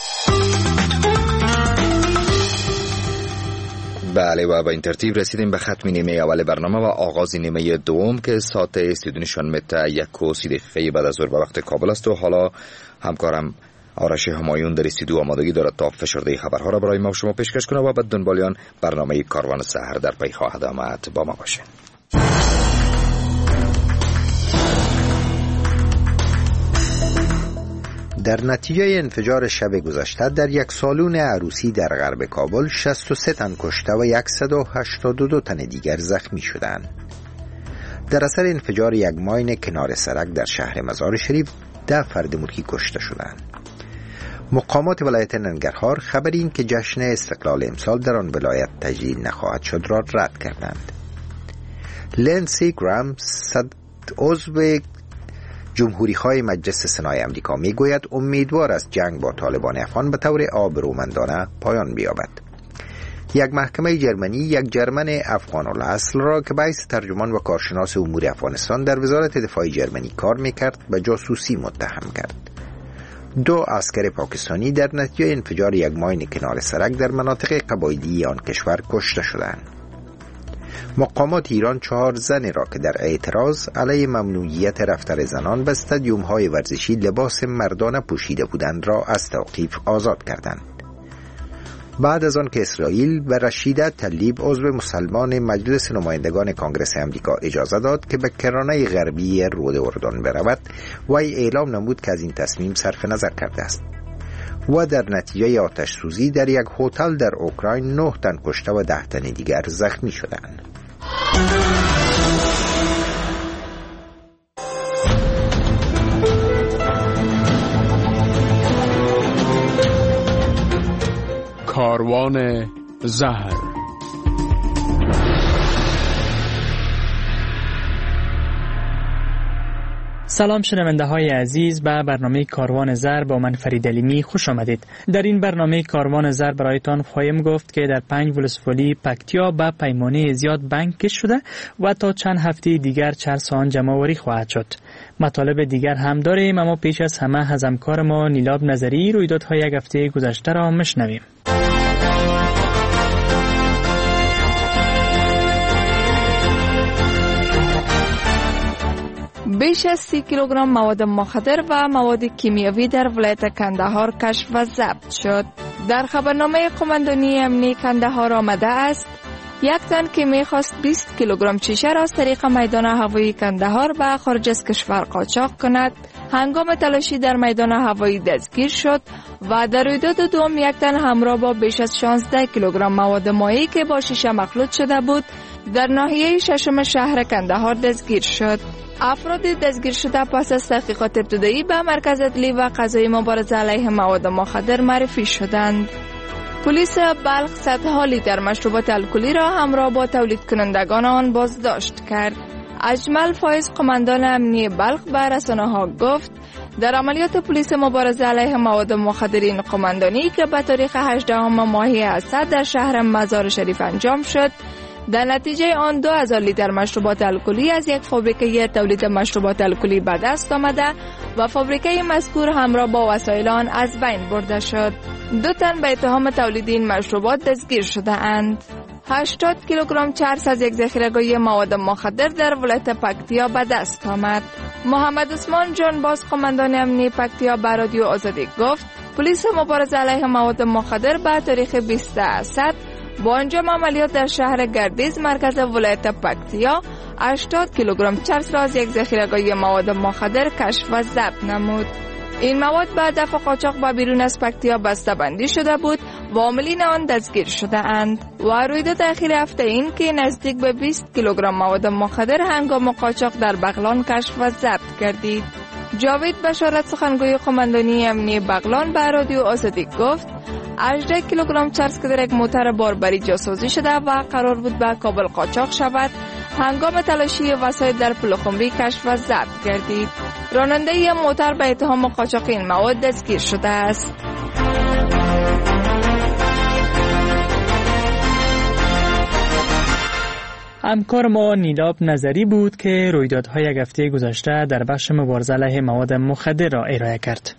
بله و با این ترتیب رسیدیم به ختم نیمه اول برنامه و آغاز نیمه دوم که ساعت سی و دو نشان متر یک و سی دقیقه بعد از ظهر به وقت کابل است و حالا همکارم آرش همایون در استودیو آمادگی دارد تا فشرده خبرها را برای ما و شما پیشکش کنه و بعد دنبالیان برنامه کاروان سحر در پی خواهد آمد. با ما باشین. در نتیجه انفجار شب گذشته در یک سالن عروسی در غرب کابل شصت و سه تن کشته و صد و هشتاد و دو تن دیگر زخمی شدند. در اثر انفجار یک ماین کنار سرک در شهر مزار شریف ده فرد ملکی کشته شدند. مقامات ولایت ننگرهار خبر این که جشن استقلال امسال در آن ولایت تجلیل نخواهد شد را رد کردند. لنسی گرام صد عضو جمهوری‌خواه مجلس سنای امریکا میگوید امیدوار است جنگ با طالبان افغان به طور آبرومندانه پایان بیابد. یک محکمه جرمنی یک جرمن افغان الاصل را که به حیث ترجمان و کارشناس امور افغانستان در وزارت دفاع جرمنی کار میکرد به جاسوسی متهم کرد. دو عسکر پاکستانی در نتیجه انفجار یک ماین کنار سرک در مناطق قبایلی آن کشور کشته شدند. مقامات ایران چهار زن را که در اعتراض علیه ممنوعیت رفتن زنان به استادیوم های ورزشی لباس مردانه پوشیده بودند را از توقیف آزاد کردند. بعد از آن که اسرائیل به رشیده تلیب عضو مسلمان مجلس نمایندگان کانگرس امریکا اجازه داد که به کرانه غربی رود اردن برود، وی اعلام نمود که از این تصمیم صرف نظر کرده است و در نتیجه آتش سوزی در یک هتل در اوکراین نه تن کشته و ده تن دیگر زخمی شدند. کاروان زهر. سلام شنونده های عزیز، به برنامه کاروان زر با من فرید علیمی خوش آمدید. در این برنامه کاروان زر برایتان خواهیم گفت که در پنج ولسوالی پکتیا به پیمانه زیاد بانک کش شده و تا چند هفته دیگر چرس آن جمع آوری خواهد شد. مطالب دیگر هم داریم، اما پیش از همه از همکار ما نیلاب نظری رویدادهای یک هفته گذشته را مشنویم. بیش از سی کیلوگرم مواد مخدر و مواد کیمیاوی در ولایت کندهار کشف و ضبط شد. در خبرنامه قماندانی امنی کندهار آمده است یک تن که می‌خواست بیست کیلوگرم شیشه را از طریق میدان هوایی کندهار به خارج از کشور قاچاق کند، هنگام تلاشی در میدان هوایی دستگیر شد و در رویداد دوم یک تن همراه با بیش از شانزده کیلوگرم مواد مایعی که با شیشه مخلوط شده بود در ناحیه ششم شهر کندهار دستگیر شد. افراد دستگیر شده پس از تحقیقات ابتدایی به مرکز عدلی و قضایی مبارزه علیه مواد مخدر معرفی شدند. پلیس بلخ صدها لیتر مشروبات الکلی را همراه با تولید کنندگان آن بازداشت کرد. اجمل فایز قماندان امنی بلخ به رسانه‌ها گفت در عملیات پلیس مبارزه علیه مواد مخدرین قماندانی که به تاریخ هجدهم ماه اسد در شهر مزار شریف انجام شد، در نتیجه آن دو هزار لیتر مشروبات الکلی از یک فابریکه تولید مشروبات الکلی به دست آمده و فابریکه مذکور همراه با وسایل آن از بین برده شد. دو تن به اتهام تولید این مشروبات دستگیر شده اند. هشتاد کیلوگرم چرس از یک ذخیره‌گاهی مواد مخدر در ولایت پکتیا به دست آمد. محمد عثمان جان باز قماندان امنی پکتیا به رادیو آزادی گفت پلیس مبارزه علیه مواد مخدر به تاریخ بیست اسد با انجام عملیات در شهر گردیز مرکز ولایت پکتیا هشتاد کیلوگرم چرس را از یک ذخیره‌گاهی مواد مخدر کشف و ضبط نمود. این مواد بعد دفع قاچاق به بیرون از پکتیا بسته‌بندی شده بود و عاملین آن دستگیر شده اند و رویداد اخیر هفته این که نزدیک به بیست کیلوگرم مواد مخدر هنگام قاچاق در بغلان کشف و ضبط گردید. جاوید بشارت سخنگوی قماندانی امنیه بغلان به رادیو آزادی گفت هجده کیلوگرم چرس که در یک موتر باربری جاسازی شده و قرار بود به کابل قاچاق شود هنگام تلاشی وسایل در پلخمری کشف و ضبط گردید. راننده ی موتر به اتهام قاچاق این مواد دستگیر شده است. همکار ما نیلاب نظری بود که رویدادهای یک هفته گذشته در بخش مبارزه علیه مواد مخدر را ارائه کرد.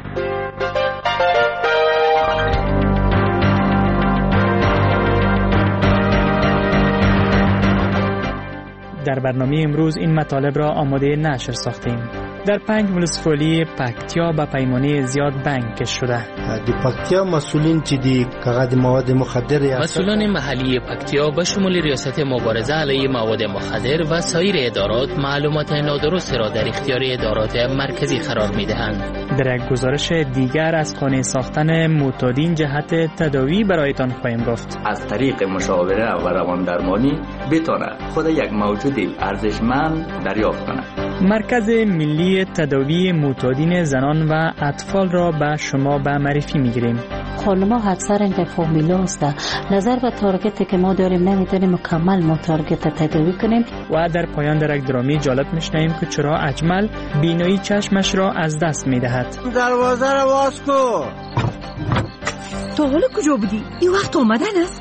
در برنامه امروز این مطالب را آماده نشر ساختیم. در پنج ولسوالی پکتیا به پیمانه زیاد بند کش شده. دی پکتیا مسئولین چې دی کاغذ مواد مخدر مسئولان محلی پکتیا به شمول ریاست مبارزه علیه مواد مخدر و سایر ادارات معلومات نادرست را در اختیار ادارات مرکزی قرار می‌دهند. در یک گزارش دیگر از خانه ساختن معتادین جهت تداوی برایتان خواهیم گفت. از طریق مشاوره و رواندرمانی بتونه خود یک موجود ارزشمند دریافت کنه. مرکز ملی تداوی معتادین زنان و اطفال را به شما به معرفی میگیریم. خانم‌ها اکثر این فامیلا است. نظر به تارگتی که ما داریم نمیتونیم مکمل ما تارگت تداوی کنیم. و در پایان در یک درامی جالب میشنویم که چرا اجمل بینایی چشمش را از دست میدهد. دروازه را باز کن. تو حالا کجا بودی؟ این وقت آمدن است.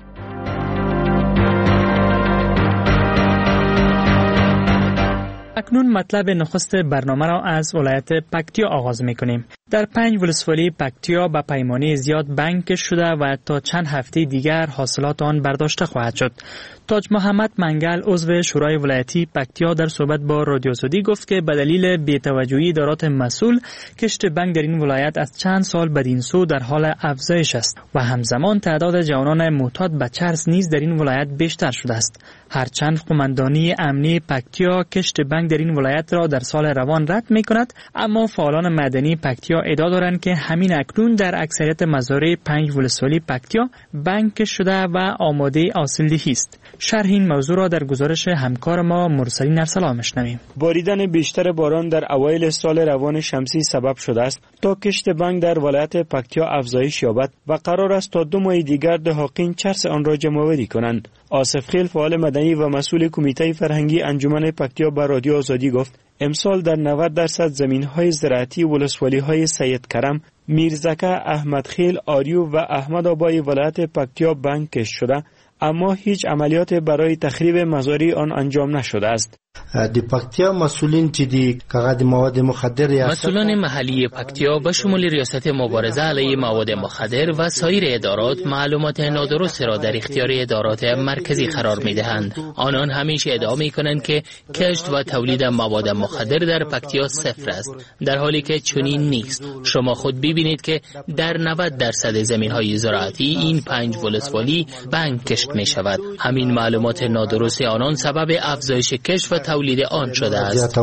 اکنون مطلب نخست برنامه را از ولایت پکتیا آغاز میکنیم. در پنج ولسوالی پکتیا به پیمانه زیاد بند کش شده و تا چند هفته دیگر حاصلات آن برداشته خواهد شد. تاج محمد منگل عضو شورای ولایتی پکتیا در صحبت با رادیو آزادی گفت که به دلیل بی‌توجهی ادارات مسئول کشت بنگ در این ولایت از چند سال بدین سو در حال افزایش است و همزمان تعداد جوانان معتاد به چرس نیز در این ولایت بیشتر شده است. هرچند قماندانی امنی پکتیا کشت بنگ در این ولایت را در سال روان رد می کند، اما فعالان مدنی پکتیا ادعا دارند که همین اکنون در اکثریت مزارع پنج ولسوالی پکتیا بنگ کش شده و آماده حاصلدهی است. شرح این موضوع را در گزارش همکار ما مرسلین ارسلان میشنویم. باریدن بیشتر باران در اوایل سال روان شمسی سبب شده است تا کشت بنگ در ولایت پکتیا افزایش یابد و قرار است تا دو ماه دیگر دهاقین چرس آن را جمع‌آوری کنند. آصف خیل فعال مدنی و مسئول کمیته فرهنگی انجمن پکتیا به رادیو آزادی گفت امسال در نود درصد زمین‌های زراعتی ولسوالی‌های سید کرم، میرزکه، احمد خیل، آریو و احمد آبای ولایت پکتیا بنگ کش شده، اما هیچ عملیات برای تخریب مزارع آن انجام نشده است. دی پکتیا مسئولین چې دی کاغذ مواد مخدر ریاست مسئولان محلی پکتیا به شمول ریاست مبارزه علیه مواد مخدر و سایر ادارات معلومات نادرست را در اختیار ادارات مرکزی قرار می‌دهند. آنان همیشه ادعا می‌کنند که کشت و تولید مواد مخدر در پکتیا صفر است، در حالی که چنین نیست. شما خود ببینید که در نود درصد زمین‌های زراعتی این پنج ولسوالی بنگ کشت می‌شود. همین معلومات نادرست آنان سبب افزایش کشت و تولید آن شده است.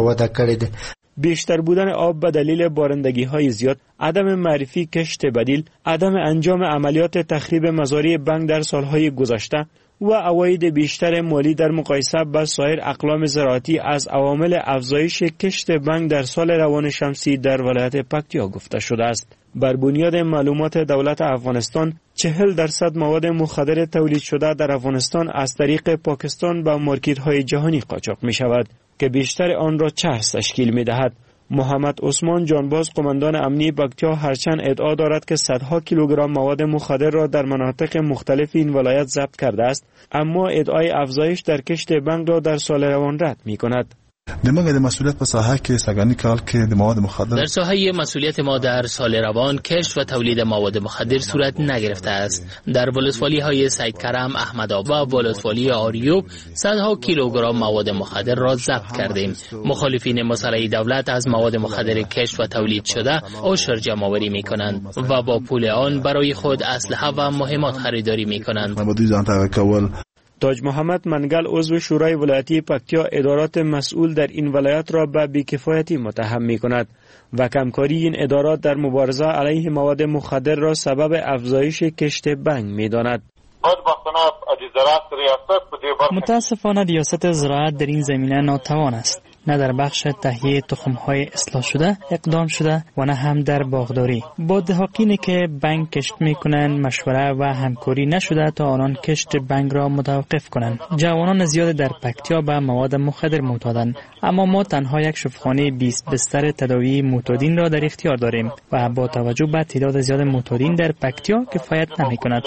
بیشتر بودن آب به دلیل بارندگی های زیاد، عدم معرفی کشت بدیل، عدم انجام عملیات تخریب مزارع بنگ در سالهای گذشته و عواید بیشتر مالی در مقایسه با سایر اقلام زراعتی از عوامل افزایش کشت بنگ در سال روان شمسی در ولایت پکتیا گفته شده است. بر بنیاد معلومات دولت افغانستان، چهل درصد مواد مخدر تولید شده در افغانستان از طریق پاکستان به مارکت‌های جهانی قاچاق می شود که بیشتر آن را چرس تشکیل می دهد. محمد عثمان جانباز قماندان امنی پکتیا هرچند ادعا دارد که صدها کیلوگرم مواد مخدر را در مناطق مختلف این ولایت ضبط کرده است، اما ادعای افزایش در کشت بنگ را در سال روان رد می کند. دماغ مسئولیت په ساحه کې سګانی کال کې د مواد مخدر در ساحه مسئولیت ما در سال روان کشت و تولید مواد مخدر صورت نگرفته است. در ولسوالی های سید کرم، احمدآباد و ولسوالی آریوب صدها کیلوگرم مواد مخدر را ضبط کردیم. مخالفین مسئله دولت از مواد مخدر کشت و تولید شده عشر جمع آوری می‌کنند و با پول آن برای خود اسلحه و مهمات خریداری می‌کنند. تاج محمد منگل عضو شورای ولایتی پکتیا ادارات مسئول در این ولایت را به بیکفایتی متهم می کند و کمکاری این ادارات در مبارزه علیه مواد مخدر را سبب افزایش کشت بنگ می داند. متاسفانه ریاست زراعت در این زمینه ناتوان است. نه در بخش تهیه تخم‌های اصلاح شده اقدام شده و نه هم در باغداری. با دهقانی که بنگ کشت می‌کنند مشوره و همکاری نشده تا آنان کشت بنگ را متوقف کنند. جوانان زیاد در پکتیا به مواد مخدر معتادند، اما ما تنها یک شفاخانه بیست بستر تداوی معتادین را در اختیار داریم و با توجه به تعداد زیاد معتادین در پکتیا کفایت نمی‌کند.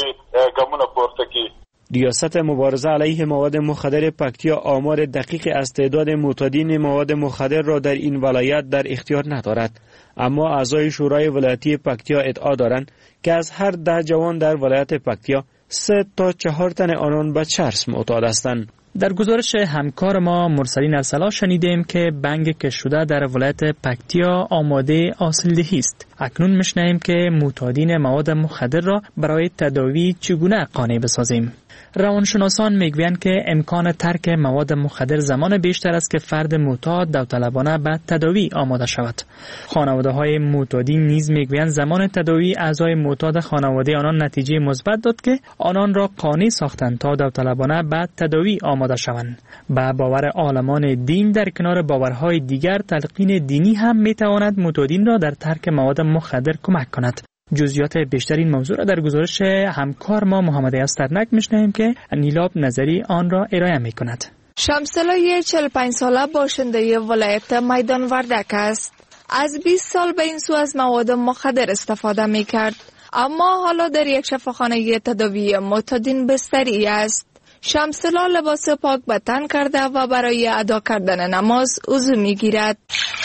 ریاست مبارزه علیه مواد مخدر پکتیا آمار دقیق از تعداد معتادین مواد مخدر را در این ولایت در اختیار ندارد، اما اعضای شورای ولایتی پکتیا ادعا دارند که از هر ده جوان در ولایت پکتیا سه تا چهار تن آنان به چرس معتاد هستند. در گزارش همکار ما مرسلین ارسلا شنیدیم که بنگ کشت شده در ولایت پکتیا آماده حاصلدهی است. اکنون میشنویم که معتادین مواد مخدر را برای تداوی چگونه قانع بسازیم. روانشناسان میگویند که امکان ترک مواد مخدر زمان بیشتر است که فرد معتاد داوطلبانه به تداوی آماده شود. خانواده های معتادین نیز میگویند زمان تداوی اعضای معتاد خانواده آنان نتیجه مثبت داد که آنان را قانع ساختند تا داوطلبانه به تداوی آماده شوند. با باور عالمان دین در کنار باورهای دیگر تلقین دینی هم میتواند معتادین را در ترک مواد مخدر کمک کند. جزئیات بیشتر این موضوع را در گزارش همکار ما محمد استرنک میشنویم که نیلاب نظری آن را ارائه میکند. شمسلای چهل و پنج ساله باشنده ولایت میدان وردک است. از بیست سال به این سو از مواد مخدر استفاده میکرد، اما حالا در یک شفاخانه تداوی معتادین بستری است. شمسلا لباس پاک به تن کرده و برای ادا کردن نماز وضو میگیرد.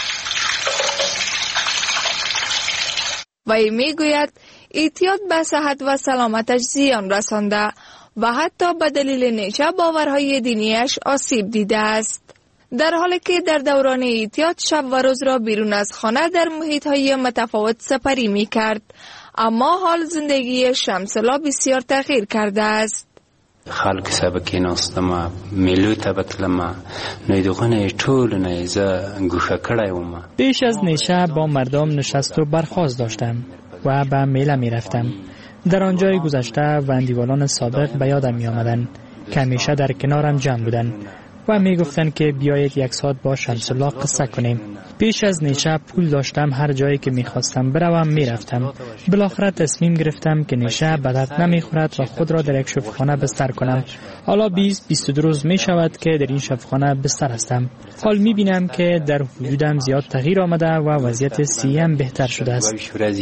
و ای می گوید اعتیاد به صحت و سلامتش زیان رسانده و حتی به دلیل نیچه باورهای دینیش آسیب دیده است. در حالی که در دوران اعتیاد شب و روز را بیرون از خانه در محیط‌های متفاوت سپری می کرد، اما حال زندگی شمسلا بسیار تغییر کرده است. خلق سبکی ناستم میلو تبتلم نیدوغن طول نیزه گوشه کڑای وم. پیش از نیشه با مردم نشست و برخاست داشتم و به میله می رفتم. در آنجای گذشته وندیوالان سابق به یادم می آمدن که همیشه در کنارم جمع بودن و می گفتن که بیایید یک ساعت با شمس‌الله قصه کنیم. پیش از نیشه پول داشتم، هر جایی که می خواستم بروم می رفتم. بالاخره تصمیم گرفتم که نیشه به درد نمی خورد و خود را در یک شفاخانه بستر کنم. حالا بیست بیست و دو روز می شود که در این شفاخانه بستر هستم. حال می بینم که در وجودم زیاد تغییر آمده و وضعیت صحیم بهتر شده است.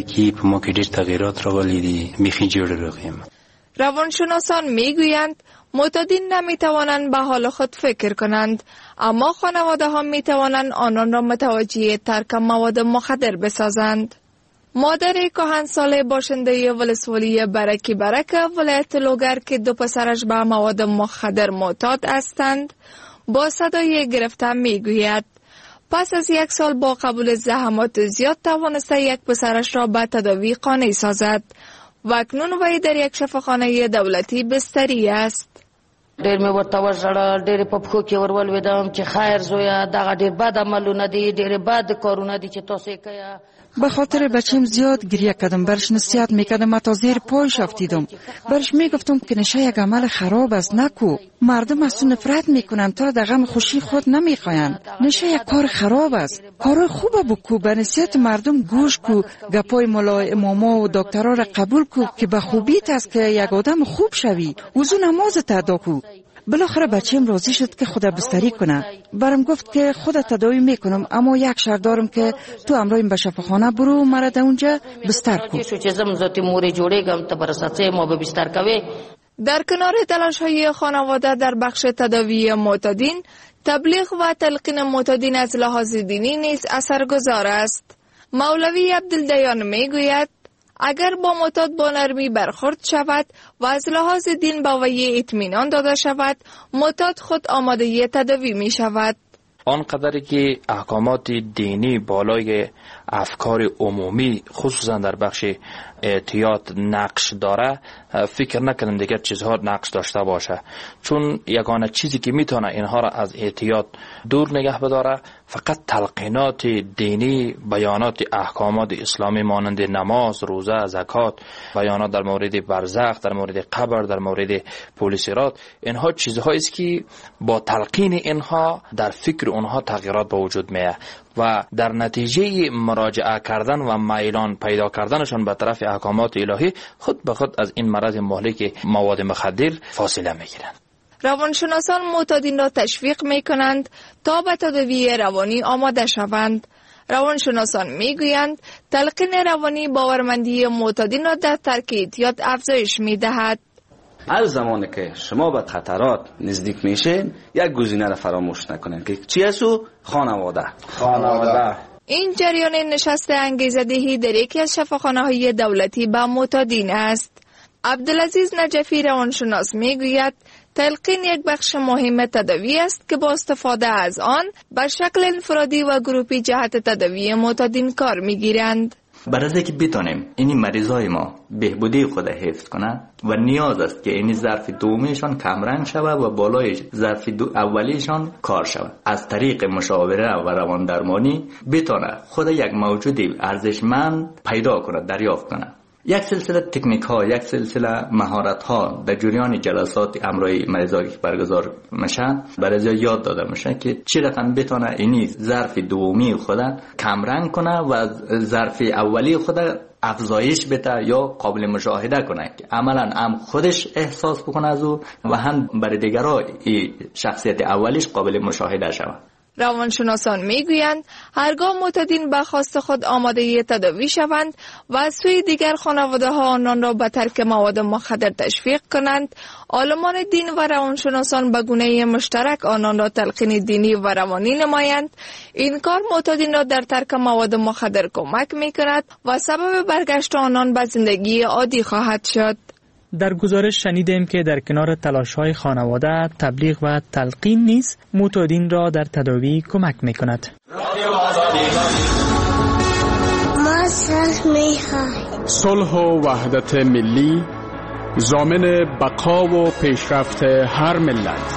روانشناسان می گویند معتادین نمی توانند به حال خود فکر کنند، اما خانواده ها می توانند آنان را متوجه ترک مواد مخدر بسازند. مادر کهنسال باشنده ولسوالی برکی برک ولایت لوگر که دو پسرش به مواد مخدر معتاد هستند با صدای گرفته می گوید پس از یک سال با قبول زحمات زیاد توانسته یک پسرش را به تداوی قانع سازد و اکنون وی در یک شفاخانه دولتی بستری است. ډېر مې ورته وژړل، ډېرې په پښو کې ور ولوېدم چې خیر زویه دغه ډېر بد عملونه دي، ډېرې بد کارونه دي چې تاسو یې کوئ. به خاطر بچیم زیاد گریه کردم، برش نصیحت میکردم، تا زیر پایش افتیدم. برش میگفتم که نشه یک عمل خراب است، نکو. مردم از تو نفرت میکنن، تا در غم خوشی خود نمیخواین. نشه یک کار خراب است، کار خوبه بکو، به نصیحت مردم گوش کو، گپای مولای اماما و دکترها را قبول کو که به خوبیت است که یک آدم خوب شوی. وضو نمازت ادا کو. بالاخره بچه‌م راضی شد که خود بستری کنه. برام گفت که خود تداوی میکنم، اما یک شرط دارم که تو امروز به شفاخانه برو، مرا در اونجا بستر کن. در کنار تلاش های خانواده در بخش تداوی معتادین، تبلیغ و تلقین معتادین از لحاظ دینی نیز اثرگذار است. مولوی عبدالدیان میگوید اگر با معتاد با نرمی برخورد شود و از لحاظ دین با وی اطمینان داده شود، معتاد خود آماده تداوی می شود. آنقدری که احکامات دینی بالای افکار عمومی خصوصا در بخش اعتیاد نقش داره، فکر نکنم دیگر چیزها نقش داشته باشه، چون یگانه چیزی که میتونه اینها را از اعتیاد دور نگه بداره فقط تلقینات دینی، بیانات احکامات اسلامی مانند نماز، روزه، زکات، بیانات در مورد برزخ، در مورد قبر، در مورد پول صراط. اینها چیزهایی است که با تلقین اینها در فکر اونها تغییرات به وجود میاد و در نتیجه مراجعه کردن و میلان پیدا کردنشان به طرف احکامات الهی خود به خود از این مرض مهلک مواد مخدر فاصله میگیرند. روانشناسان معتادین را تشویق می کنند تا به تداوی روانی آماده شوند. روانشناسان می گویند تلقین روانی باورمندی معتادین را در ترک اعتیاد افزایش می دهد. هر زمانی که شما به خطرات نزدیک میشین یک گزینه را فراموش نکنین که چی است؟ خانواده. خانواده. این جریان نشست انگیزه‌دهی در یکی از شفاخانه‌های دولتی به معتادین است. عبدالعزیز نجفی روانشناس میگوید تلقین یک بخش مهم تداوی است که با استفاده از آن به شکل انفرادی و گروپی جهت تداوی معتادین کار میگیرند. برای از اینکه بتونیم این مریضای ما بهبودی خود حفظ کنن و نیاز است که این ظرف دومیشان کمرنگ شود و بالای ظرف اولیشان کار شود. از طریق مشاوره و روان درمانی بتونه خود یک موجود ارزشمند پیدا کنه، دریافت کنه. یک سلسله تکنیک ها، یک سلسله مهارت ها در جریان جلسات امرای مریضایی که برگزار میشه برای یاد داده میشه که چی رقم بتونه اینی ظرف دومی خود کمرنگ کنه و ظرف اولی خود افزایش بده یا قابل مشاهده کنه که عملا هم خودش احساس بکنه از او و هم برای دیگران شخصیت اولیش قابل مشاهده شود. روانشناسان میگویند هرگاه معتادین به خواست خود آماده تداوی شوند و از سوی دیگر خانواده ها آنان را به ترک مواد مخدر تشویق کنند، عالمان دین و روانشناسان به گونه مشترک آنان را تلقین دینی و روانی نمایند، این کار معتادین را در ترک مواد مخدر کمک میکند و سبب برگشت آنان به زندگی عادی خواهد شد. در گزارش شنیدیم که در کنار تلاش‌های خانواده، تبلیغ و تلقین نیز معتادین را در تداوی کمک می‌کند. ما صلح و وحدت ملی ضامن بقا و پیشرفت هر ملت.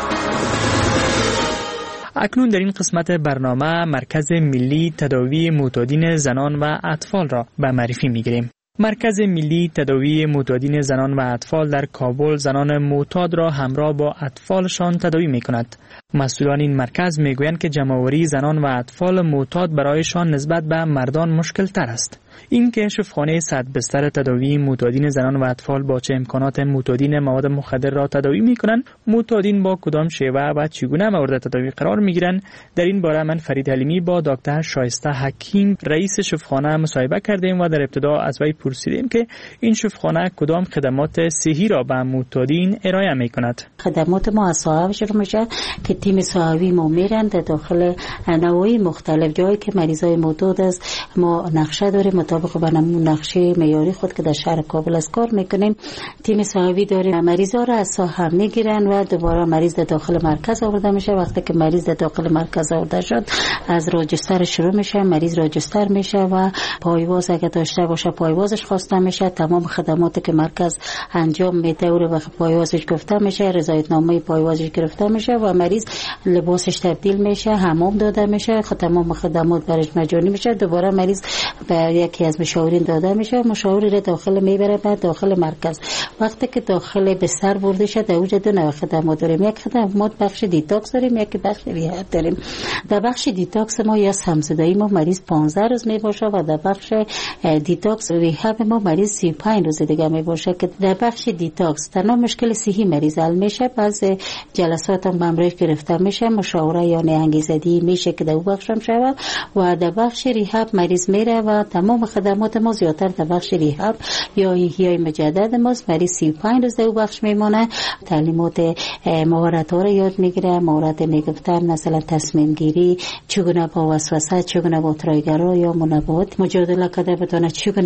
اکنون در این قسمت برنامه مرکز ملی تداوی معتادین زنان و اطفال را به معرفی می‌گیریم. مرکز ملی تداوی معتادین زنان و اطفال در کابل زنان معتاد را همراه با اطفالشان تداوی می کند. مسئولان این مرکز می گویند که جمع‌آوری زنان و اطفال معتاد برایشان نسبت به مردان مشکل تر است. این کشفخانه صد بستر تداوی معتادین زنان و اطفال با چه امکانات معتادین مواد مخدر را تداوی می کنند، معتادین با کدام شیوه و چگونه مورد تداوی قرار می گیرند، در این باره من فرید حلیمی با دکتر شایسته حکیم رئیس شفاخانه مصاحبه کردیم و در ابتدا از وی پرسیدیم که این شفاخانه کدام خدمات صحی را به معتادین ارائه می کند. خدمات ما از صاحب شروع میشه که تیم صاحبی ما میرن در داخل نواحی مختلف جایی که مریضای معتاد است ما نقشه داریم، مطابق به نقشه معیاری خود که در شهر کابل از کار میکنیم. تیم صاحبی داریم، مریضا را از ساحل میگیرن و دوباره مریض در داخل مرکز آورده میشه. وقتی که مریض در داخل مرکز آورده شد از راجستر شروع میشه، مریض راجستر میشه و پایواز اگه داشته باشه پایوازش خواسته میشه. تمام خدماتی که مرکز انجام میده و وقت پایوازش گفته میشه، رضایتنامه پایوازش گرفته میشه و مریض لباسش تبدیل میشه، حمام داده میشه، تمام خدمات برش مجانی میشه. دوباره مریض به یکی از مشاورین داده میشه، مشاوری را داخل میبره به داخل مرکز. وقتی که داخل بستر برده شد در اوج دو نوع خدمات داریم، یک خدمات بخش دیتاکس داریم، یک بخش ریهاب داریم. در بخش دیتاکس ما یا همزدایی ما مریض پانزده روز میباشه و در بخش دیتاکس ریهاب ما مریض سی و پنج روز دیگه میباشه که در بخش دیتاکس تنها مشکل صحی مریض حل میشه، بعض جلسات هم بمرش گرفته میشه، مشاوره یا انگیزدی میشه که در اون بخش هم شود و در بخش ریهاب مریض میره و تمام خدمات ما زیادتر در بخش ریهاب یا احیای مجدد ماست. مریض سی و پنج روز در اون بخش میمونه، تعلیمات مهارت ها رو یاد میگیره، مهارت نگفتن، مثلا تصمیم گیری، چگونه با وسوسه، چگونه با ترایگرا یا منبهات مجادله کرده بتونه، چگونه با محیط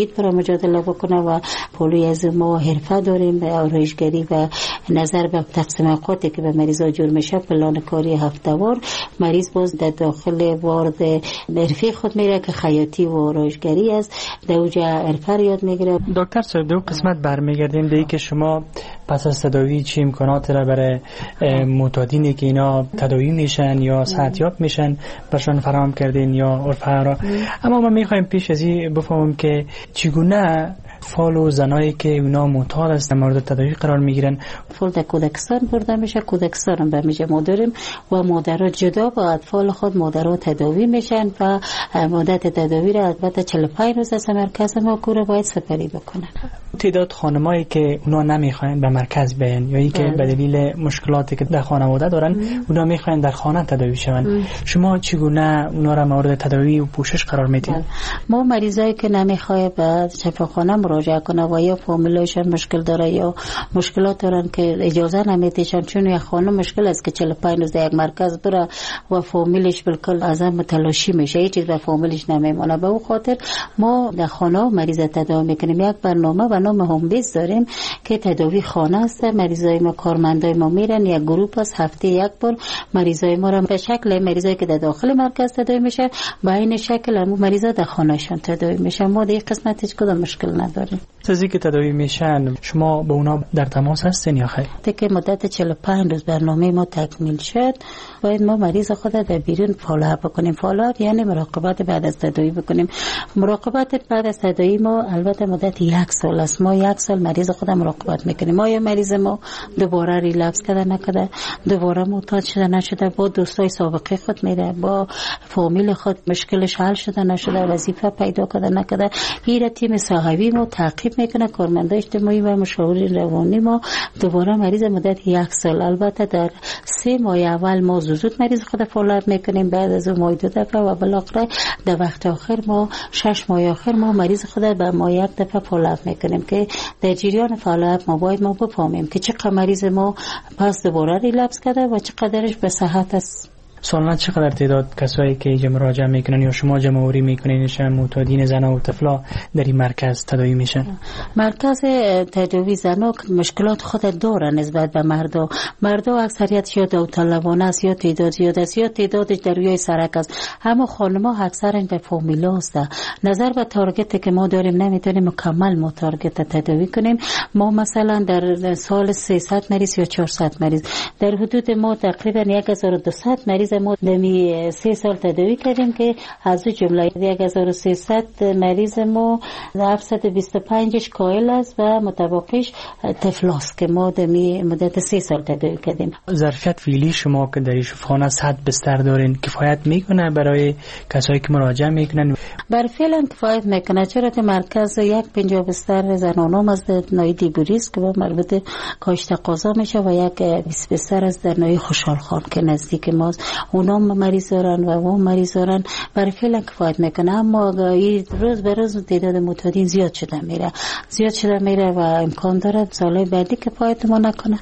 جدید برای مجادله بکنه و پولوی از ما حرفه داریم آرایشگری و نظر به تقسیم اوقاتی که به مریضا جور میشه پلان کاری هفته‌وار مریض باز در داخل وارد حرفه خود میره که خیاطی و آرایشگری است در اوجا حرفه یاد میگیره. دکتر صاحب دو قسمت برمیگردیم به اینکه شما پس از تداوی چه امکانات را برای معتادینی که اینا تداوی میشن یا صحتیاب میشن برشان فراهم کردین یا عرفه را، اما ما میخوایم پیش از این بفهمم که چگونه فال و زنایی که اونا معتاد هستن مورد تداوی قرار میگیرن. فال در کودکستان برده میشه، کودکستان هم برمیشه ما داریم و مادرات جدا با اطفال خود مادرات تداوی میشن و مدت تداوی را البته چهل و پنج روز از مرکز ما کوره باید سپری بکنن. تعداد خانمایی که اونا نمیخواین به مرکز بیان یا اینکه به دلیل مشکلاتی که در خانواده دارن اونا میخواین در خانه تداوی شون، شما چگونه اونا را مورد تداوی و پوشش قرار میدین؟ ما مریضایی که نمیخواد به شفاخانه مراجعه کنه و یا فامیلایشون مشکل داره یا مشکلات دارن که اجازه نمیدیشن، چون یک خانم مشکل است که چهل و پنج روز در یک مرکز بره و فامیلش بالکل از هم تلاشی میشه، هیچ چیز به فامیلش نمیمونه. به اون خاطر ما در خانه مریض تداوی میکنیم. یک برنامه و نام هوم بیس داریم که تداوی خانه است. مریضای ما کارمندای ما میرن، یک گروپ است هفته یک بار مریضای ما را به شکل مریضایی که در داخل مرکز تداوی میشه به این شکل مریضا در خانهشون تداوی میشن. ما در قسمت هیچ کدام مشکل نداریم. چیزی که تداوی میشن شما با اونا در تماس هستین یا خیر؟ که مدت چهل و پنج روز برنامه ما تکمیل شد باید ما مریض خود در بیرون فالوآپ بکنیم. فالوآپ یعنی مراقبت بعد از تداوی بکنیم. مراقبت بعد از تداوی ما البته مدت یک سال است. ما یک سال مریض خود مراقبت میکنیم. ما یا مریض ما دوباره ریلپس کرده نکرده، دوباره معتاد شده نشده، با دوستای سابقه خود میره، با فامیل خود مشکلش حل شده نشده، وظیفه پیدا کرده نکرده، این تیم صحوی ما تعقیب میکنه. کارمندای اجتماعی و مشاورین روانی ما دوباره مریض مدت یک سال، البته در سه ماه اول ما زود مریض خود فالوآپ میکنیم، بعد از اون ماه دو دفعه و بالاخره در وقت آخر ما شش ماه آخر ما مریض خود به ما یک دفعه فالوآپ میکنیم که در جریان فالوآپ ما باید ما بفهمیم که چقدر مریض ما پس دوباره ریلپس کرده و چقدرش به صحت است. سالانه چقدر تعداد کسایی که اینجا مراجعه میکنن یا شما جمع آوری میکنینشن معتادین زنا و طفلا در این مرکز تداوی میشن؟ مرکز تداوی زنا مشکلات خود داره نسبت به مردا. مردا اکثریت یا داوطلبانه است یا تعداد زیاد است یا تعدادش در روی سرک است، اما خانم‌ها اکثرا به فامیلا است. نظر به تارگتی که ما داریم نمیتونیم مکمل ما تارگت تداوی کنیم. ما مثلا در سال سیصد مریض یا چهارصد مریض در حدود ما تقریبا هزار و دویست مریض ما دمی سه سال تداوی کردیم که از جمله هزار و سیصد مریض ما هفتصد و بیست و پنج کایل است و متبقیش طفلاست که ما دمی مدت سه سال تداوی کردیم. ظرفیت فعلی شما که در شفاخانه صد بستر دارین کفایت میکنه برای کسایی که مراجعه میکنن؟ بر فعلا کفایت میکنه، چرا که مرکز یک پنجاه بستر زنانم از در نای دیبوریس که مربوط کاشت قازا میشه و یک بیست بستر از در نای خوشحال خان که نزدیک ماست. اونا مریض دارن و اون مریض دارن، برای فعلا کفایت میکنه. اما روز به روز تعداد معتادین زیاد شده میره زیاد شده میره و امکان داره سالهای بعدی کفایت ما نکنه.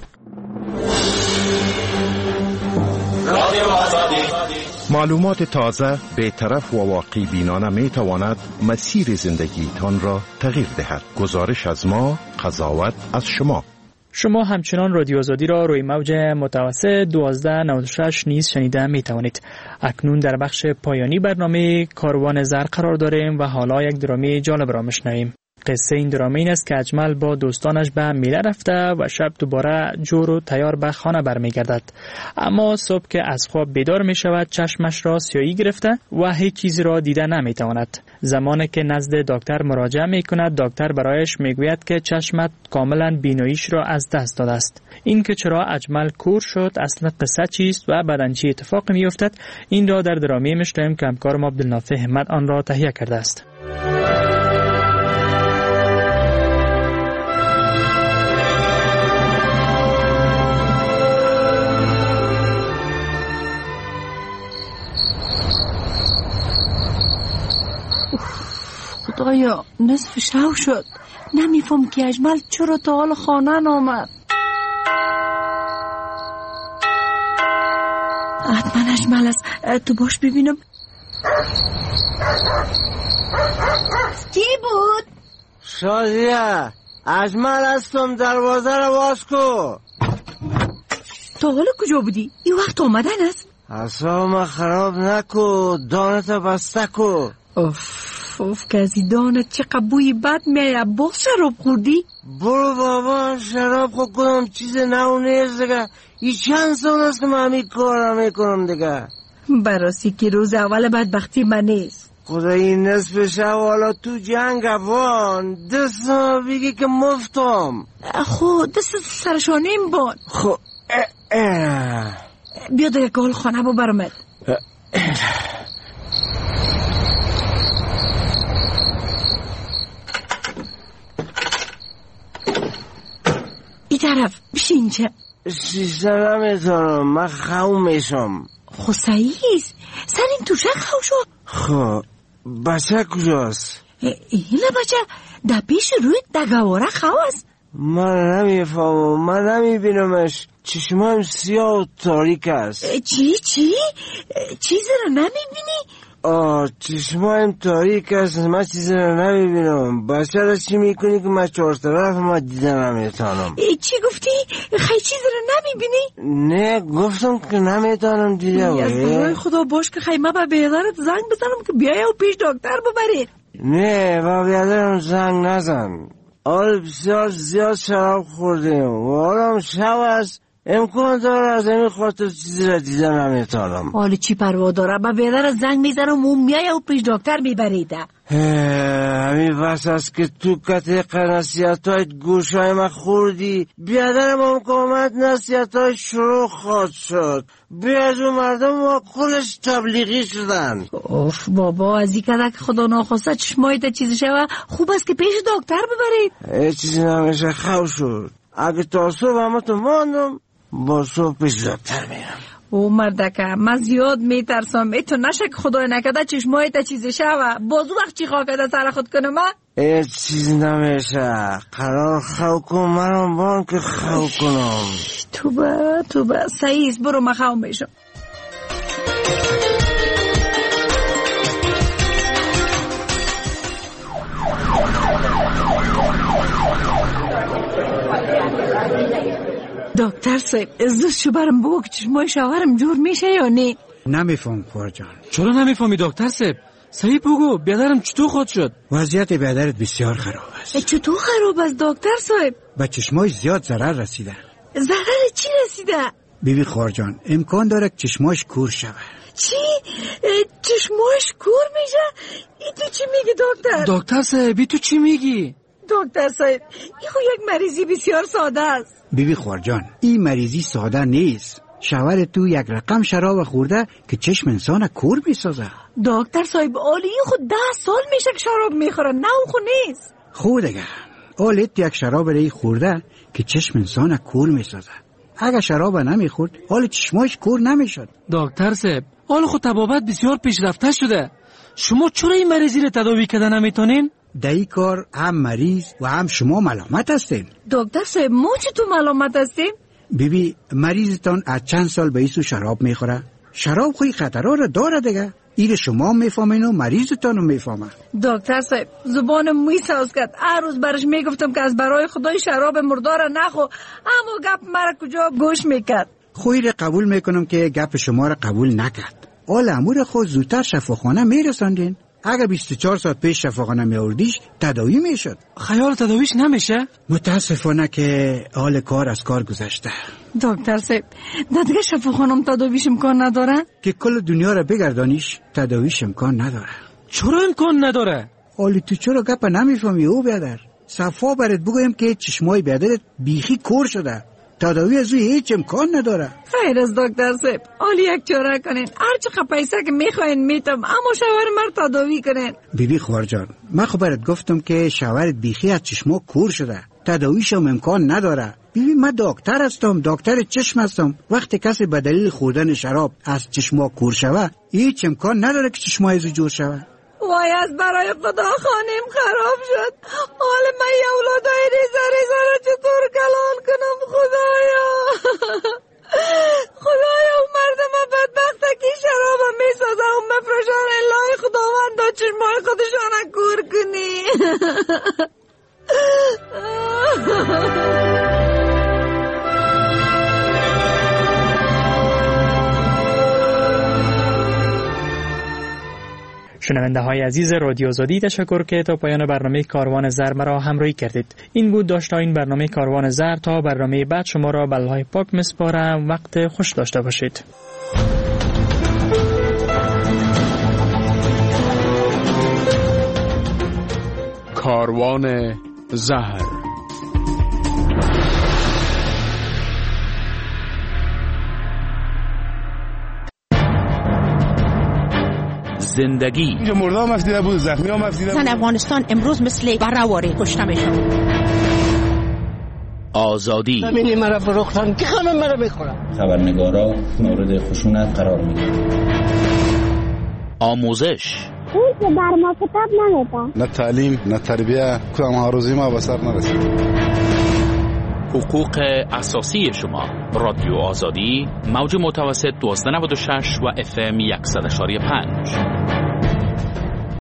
معلومات تازه به طرف و واقعی بینانه می تواند مسیر زندگیتان را تغییر دهد. گزارش از ما، قضاوت از شما. شما همچنان رادیو آزادی را روی موج متوسط دوازده نود و شش نیز شنیده می توانید. اکنون در بخش پایانی برنامه کاروان زر قرار داریم و حالا یک درامه جالب را میشنویم. قصه این درامه این است که اجمل با دوستانش به میله رفته و شب دوباره جور و تیار به خانه برمیگردد، اما صبح که از خواب بیدار می شود چشمش را سیاهی گرفته و هیچ چیزی را دیده نمی تواند. زمانی که نزد دکتر مراجعه می کند دکتر برایش می گوید که چشمت کاملا بیناییش را از دست داده است. این که چرا اجمل کور شد، اصل قصه چیست و بعداً چه اتفاقی می افتد، این را در درامه میشنویم که همکارم عبدالنافع همت آن را تهیه کرده است. خدایا نصف شو شد، نمیفهم که اجمل چرا تا حال خانه نامد. حتما اجمل است، تو باش ببینم. کی بود؟ شادیه اجمل هستم، دروازه رو باز کو. تا حالا کجا بودی؟ این وقت آمدن است؟ اصلا خراب نکو، دانت بسته کو. اوف اوف که از این دانت چه قبوی بد میایه. باز شراب خوردی؟ برو بابا، شراب خود کنم چیز نو نیست دیگه. این چند سال است که من همین کار میکنم دیگه. براسی که روز اول بدبختی من نیست. خدا این نصف شب حالا تو جنگ افغان دست بگی که مفتم. خو دست سرشانیم بان. خو بیا دیگه که خانه با برمد. این طرف بشین. چه شیشه نمیتونم، من خو میشم. خو سعیز سرین توشه خو شو. خب بچه کجاست؟ اینه بچه در پیش روی دگواره خو است. من نمیفهمم، من نمیبینمش، چشمایم سیاه و تاریک است. چی چی؟ چیزی رو نمیبینی؟ آه چشمایم تاریک است، من چیزی رو نمیبینم. بچه رو چی میکنی که من چهار طرف ما دیده نمیتانم؟ چی گفتی؟ خیلی چیزی رو نمیبینی؟ نه گفتم که نمیتانم دیده. از برای خدا باش که خیمه با بیادرت زنگ بزنم که بیای و پیش دکتر ببرید. نه با بیادرم زنگ نزن. آل بسیار زیاد شراب خوردیم و حالا شب است، امکان داره از این خاطر چیزی را دیده نمیتانم. حالا چی پروا داره؟ با بیادر زنگ میزنم و میای و پیش دکتر میبریده. همین بس است که تو کتیق نصیحت های گوش های من خوردی. بیادرم امکامت نصیحت های شروع خواهد شد. بیاد و مردم ما کلش تبلیغی شدن. اوف بابا از این که خدا ناخواسته چشمایت چیزی شوه، خوب است که پیش دکتر ببرید. ای چیزی نمیشه خو شد. اگه تا صبح همه تو ماندم با صبح پیش دکتر میرم. او مردکه من زیاد میترسم. ای تو نشک خدای نکده چشمایت چیزی شوه، بازو وقت چی خواه کده سر خود کنم. ای چیز نمیشه، قرار خو کن منم بان که خو کنم. تو با تو با سعیز برو من خو میشم. دکتر صاحب ازدوز شو برم بگو که چشمای شوهرم جور میشه یا نه؟ نمیفهم خورجان. چرا نمیفهمی دکتر صاحب؟ صحیح بگو بیادرم چطور خود شد؟ وضعیت بیادرت بسیار خراب است. چطور خراب است دکتر صاحب؟ به چشمای زیاد ضرر رسیده. ضرر چی رسیده؟ بیبی خورجان امکان داره که چشماش کور شود. چی؟ چشماش کور میشه؟ ای تو چی میگی دکتر؟ دکتر صاحب تو چی میگی؟ دکتر صاحب این خو یک مریضی بسیار ساده است. بیبی خورجان این مریضی ساده نیست. شوهر تو یک رقم شراب خورده که چشم انسان کور میسازه. دکتر صاحب اولی خود ده سال میشه که شراب میخوره، نه اون خو نیست. خود دیگه اولیت یک شراب ری خورده که چشم انسان کور میسازه. اگه شراب نمیخورد حال چشماش کور نمیشد. دکتر صاحب حال خود طبابت بسیار پیشرفته شده، شما چرا این مریضی رو تداوی کرده نمیتونین؟ در این کار هم مریض و هم شما ملامت هستین. دکتر صاحب ما چطور ملامت هستیم؟ بیبی مریضتان از چند سال به ایسو شراب میخوره. شراب خوی خطرها را داره دیگه. این شما میفهمین و مریضتان رو میفهمه. دکتر صاحب زبان موی ساز کرد. هر روز برش میگفتم که از برای خدای شراب مردار نخو، اما گپ مرا کجا گوش میکرد. خوی را قبول میکنم که گپ شما را قبول نکرد. آل امور خود زودتر شفاخانه میرساندین. اگر بیست و چهار ساعت پیش شفاخانه میاوردیش تداوی میشد. خیال تداویش نمیشه؟ متاسفانه که حال کار از کار گذشته. دکتر صاحب دیگه شفاخانم تداویش امکان نداره؟ که کل دنیا را بگردانیش تداویش امکان نداره. چرا امکان نداره؟ حالی تو چرا گپ نمیفهمی او بیادر؟ صفا برات بگویم که چشمای بیادرت بیخی کور شده. تداوی از اوی هیچ امکان نداره. خیر از دکتر صاحب حالی یک چاره کنین، هر چقدر پیسه که میخواین میتم، اما شوهر مر تداوی کنین. بیبی خورجان من خبرت گفتم که شوهرت بیخی از چشما کور شده، تداویش هم امکان نداره. بیبی من دکتر هستم، دکتر چشم هستم. وقتی کسی به دلیل خوردن شراب از چشما کور شوه هیچ امکان نداره که چشمای از جور شوه. وای از برای خدا خانم خراب شد. حال من یه اولادای ریزه ریزه را چطور کلان کنم خدایا. خدایا اون مردم بدبخته که شراب میسازه و مفرشان الله خداوند دا چشمای خودشان کور کنی. شنونده های عزیز رادیو آزادی، تشکر که تا پایان برنامه کاروان زر مرا همراهی کردید. این بود داشته این برنامه کاروان زر. تا برنامه بعد شما را به الله پاک میسپارم. وقت خوش داشته باشید. کاروان زهر. زندگی اینجا مرده هم افتیده بود، زخمی هم افتیده بود. افغانستان امروز مثل برآواره کشته میشن. آزادی زمینی مرا فروختن که خانم مرا میخورم. خبرنگارا مورد خشونت قرار میگیرن. آموزش اون که بر ما کتاب نمیده. نه تعلیم نه تربیه، کدام هاروزی ما به سر نرسید. حقوق اساسی شما. رادیو آزادی، موج متوسط دوازده نود و شش و اف ام صد و شش و پنج.